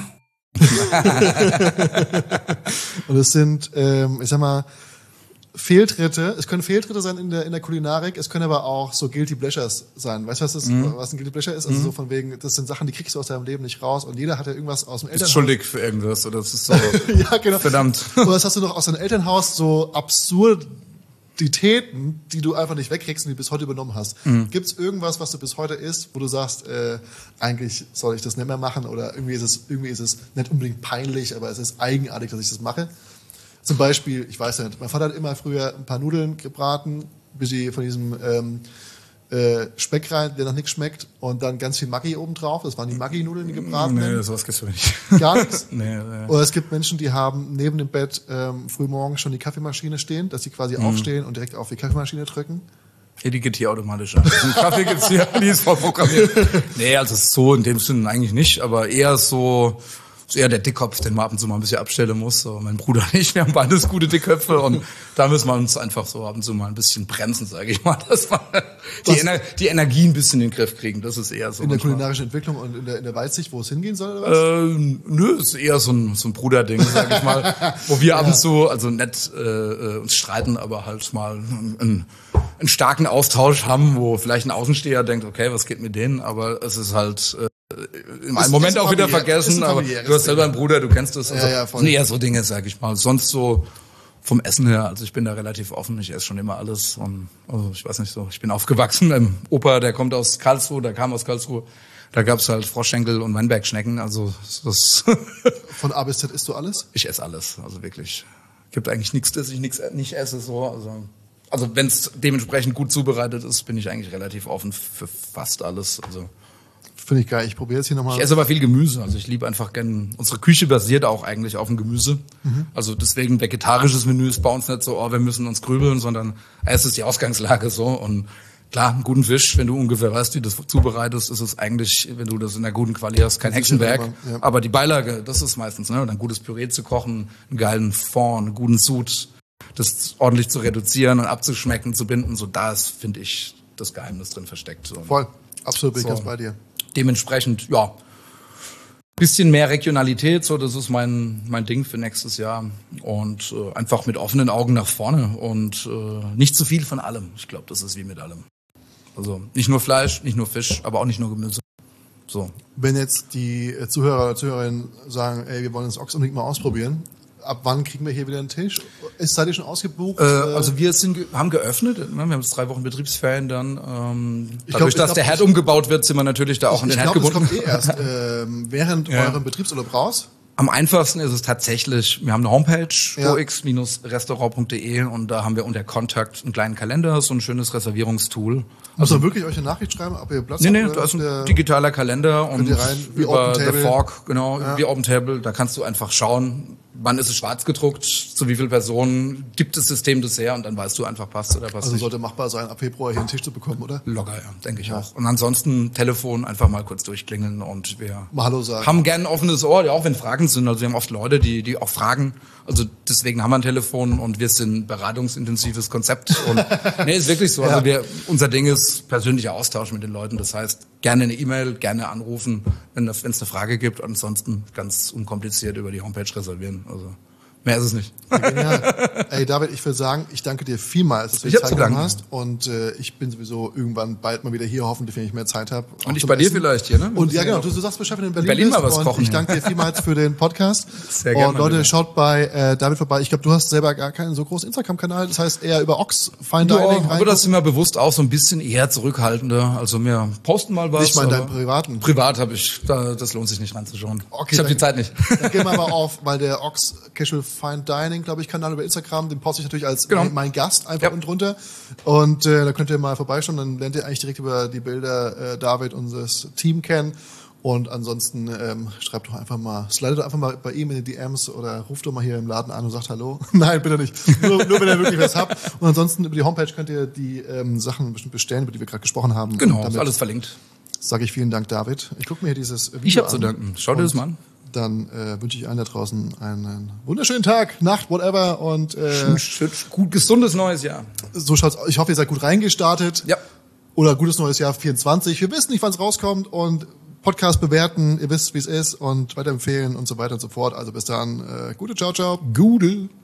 und es sind, ähm, ich sag mal, Fehltritte. Es können Fehltritte sein in der in der Kulinarik. Es können aber auch so Guilty Pleasures sein. Weißt du, was das, Mhm. was ein Guilty Pleasure ist? Also so von wegen, das sind Sachen, die kriegst du aus deinem Leben nicht raus. Und jeder hat ja irgendwas aus dem Bist Elternhaus. schuldig für irgendwas oder das ist so. Ja, genau. Verdammt. Oder was hast du noch aus deinem Elternhaus so Absurditäten, die du einfach nicht wegkriegst und die du bis heute übernommen hast? Mhm. Gibt es irgendwas, was du bis heute isst, wo du sagst, äh, eigentlich soll ich das nicht mehr machen oder irgendwie ist es irgendwie ist es nicht unbedingt peinlich, aber es ist eigenartig, dass ich das mache? Zum Beispiel, ich weiß nicht, mein Vater hat immer früher ein paar Nudeln gebraten, bis sie von diesem ähm, äh, Speck rein, der noch nichts schmeckt, und dann ganz viel Maggi oben drauf. Das waren die Maggi-Nudeln, die gebraten Nee, werden. sowas gibt's für mich. Gar nichts. Nee, nee. Oder es gibt Menschen, die haben neben dem Bett ähm, frühmorgens schon die Kaffeemaschine stehen, dass sie quasi Mhm. aufstehen und direkt auf die Kaffeemaschine drücken. Hier, die geht hier automatisch an. Also einen Kaffee gibt's hier, die ist vorprogrammiert. Nee, also so in dem Sinne eigentlich nicht, aber eher so, ist eher der Dickkopf, den man ab und zu mal ein bisschen abstellen muss. So, mein Bruder und ich, wir haben beides gute Dickköpfe und da müssen wir uns einfach so ab und zu mal ein bisschen bremsen, sage ich mal, dass wir die, Ener die Energie ein bisschen in den Griff kriegen. Das ist eher so. In der manchmal. kulinarischen Entwicklung und in der, in der Weitsicht, wo es hingehen soll, oder was? Äh, nö, ist eher so ein, so ein Bruderding, sag ich mal, wo wir ab und zu, also nicht äh, äh, uns streiten, aber halt mal einen, einen, einen starken Austausch haben, wo vielleicht ein Außensteher denkt, okay, was geht mit denen, aber es ist halt äh, im Ist- einen Moment ist auch wieder familiär- ist vergessen, ein aber familiäres du hast selber Ding. einen Bruder, du kennst das. Also, Ja, ja, voll. das sind eher so Dinge, sag ich mal. Sonst so vom Essen her, also ich bin da relativ offen, ich esse schon immer alles und also ich weiß nicht so, ich bin aufgewachsen, mein Opa, der kommt aus Karlsruhe, der kam aus Karlsruhe, da gab's halt Froschschenkel und Weinbergschnecken, also das Von A bis Z isst du alles? ich esse alles, also wirklich. Gibt eigentlich nichts, dass ich nichts nicht esse, so, also also wenn es dementsprechend gut zubereitet ist, bin ich eigentlich relativ offen für fast alles, also Finde ich geil. Ich probiere jetzt hier nochmal. ich esse aber viel Gemüse, also ich liebe einfach gern, unsere Küche basiert auch eigentlich auf dem Gemüse. Mhm. Also deswegen vegetarisches Menü ist bei uns nicht so, oh, wir müssen uns grübeln, sondern es ist die Ausgangslage so. Und klar, einen guten Fisch, wenn du ungefähr weißt, wie du das zubereitest, ist es eigentlich, wenn du das in einer guten Quali hast, kein Hexenwerk. Ja. Aber die Beilage, das ist meistens, ne, ein gutes Püree zu kochen, einen geilen Fond, einen guten Sud, das ordentlich zu reduzieren und abzuschmecken, zu binden, so da ist, finde ich, das Geheimnis drin versteckt. So. Voll. Absolut bin ich So. ganz bei dir. Dementsprechend, ja, bisschen mehr Regionalität, so das ist mein mein Ding für nächstes Jahr und äh, einfach mit offenen Augen nach vorne und äh, nicht zu viel von allem. Ich glaube, das ist wie mit allem. Also nicht nur Fleisch, nicht nur Fisch, aber auch nicht nur Gemüse. So. Wenn jetzt die äh, Zuhörer oder Zuhörerinnen sagen, ey, wir wollen das Ochs unbedingt mal ausprobieren, ab wann kriegen wir hier wieder einen Tisch? Ist seid ihr schon ausgebucht? Äh, also wir sind ge- haben geöffnet, ne? Wir haben jetzt drei Wochen Betriebsferien dann. Ähm, Ich dadurch, glaub- ich dass der glaub, Herd ich- umgebaut wird, sind wir natürlich da auch an ich den Herd glaube, das gebunden. kommt eh erst ähm, während Ja. eurem Betriebsurlaub raus. Am einfachsten ist es tatsächlich, wir haben eine Homepage, Ja. o x Restaurant punkt de, und da haben wir unter Kontakt einen kleinen Kalender, so ein schönes Reservierungstool. Muss man wirklich euch eine Nachricht schreiben, ob ihr Platz Nee, habt? nee, oder da ist ein der- digitaler Kalender und ihr rein, wie über Open The Table. Fork, genau, Ja. wie Open Table, da kannst du einfach schauen, wann ist es schwarz gedruckt, zu wie vielen Personen gibt das System das her, und dann weißt du einfach, passt oder passt Also nicht. sollte machbar sein, ab Februar hier einen Tisch zu bekommen, oder? Locker, ja, denke ich auch. Und ansonsten Telefon einfach mal kurz durchklingeln und wir Mal Hallo sagen. haben gern ein offenes Ohr, ja, auch wenn Fragen sind. Also wir haben oft Leute, die, die auch fragen. Also deswegen haben wir ein Telefon und wir sind ein beratungsintensives Konzept. Und nee, ist wirklich so. Ja. Also wir, unser Ding ist persönlicher Austausch mit den Leuten. Das heißt, gerne eine E-Mail, gerne anrufen, wenn es eine Frage gibt. Ansonsten ganz unkompliziert über die Homepage reservieren. Also mehr ist es nicht. Genial. Ey, David, ich will sagen, ich danke dir vielmals, dass du Ich dir hab Zeit zu genommen danken. hast. Und äh, ich bin sowieso irgendwann bald mal wieder hier, hoffentlich, wenn ich mehr Zeit habe. Und ich bei dir vielleicht hier, ne? Wir Und müssen ja, ja genau, noch du, du sagst Bescheid, wenn du in Berlin, Berlin bist. mal was und kochen, ich ja. danke dir vielmals für den Podcast. Sehr gerne, Und Leute, mein Lieber. schaut bei äh, David vorbei. Ich glaube, du hast selber gar keinen so großen Instagram-Kanal. Das heißt, eher über Ox, Fine Ja, Dining aber das sind wir bewusst auch so ein bisschen eher zurückhaltender. Also wir posten mal was. Nicht mal in aber deinem privaten. Privat habe ich, da, das lohnt sich nicht ranzuschauen. Okay, ich habe die dann- Zeit nicht. Dann gehen wir mal auf, weil der Ox Casual Fine Dining, glaube ich, Kanal über Instagram, den poste ich natürlich als Genau. mein, mein Gast einfach Ja. unten drunter. Und äh, da könnt ihr mal vorbeischauen, dann lernt ihr eigentlich direkt über die Bilder äh, David und das Team kennen. Und ansonsten ähm, schreibt doch einfach mal, slidet doch einfach mal bei ihm in die D Ms oder ruft doch mal hier im Laden an und sagt Hallo. Nein, bitte nicht. Nur, nur wenn ihr wirklich was habt. Und ansonsten über die Homepage könnt ihr die ähm, Sachen bestimmt bestellen, über die wir gerade gesprochen haben. Genau, Und ist damit alles verlinkt. sage ich vielen Dank, David. Ich gucke mir hier dieses Video Ich habe zu an. danken. Schau dir das Und mal an. Dann äh, wünsche ich allen da draußen einen wunderschönen Tag, Nacht, whatever. Und äh, Gut, gesundes neues Jahr. so schaut's aus. Ich hoffe, ihr seid gut reingestartet. Ja. Oder gutes neues Jahr vierundzwanzig. Wir wissen nicht, wann es rauskommt. Und Podcast bewerten, ihr wisst, wie es ist. Und weiterempfehlen und so weiter und so fort. Also bis dann. Äh, gute, ciao, ciao. Gute.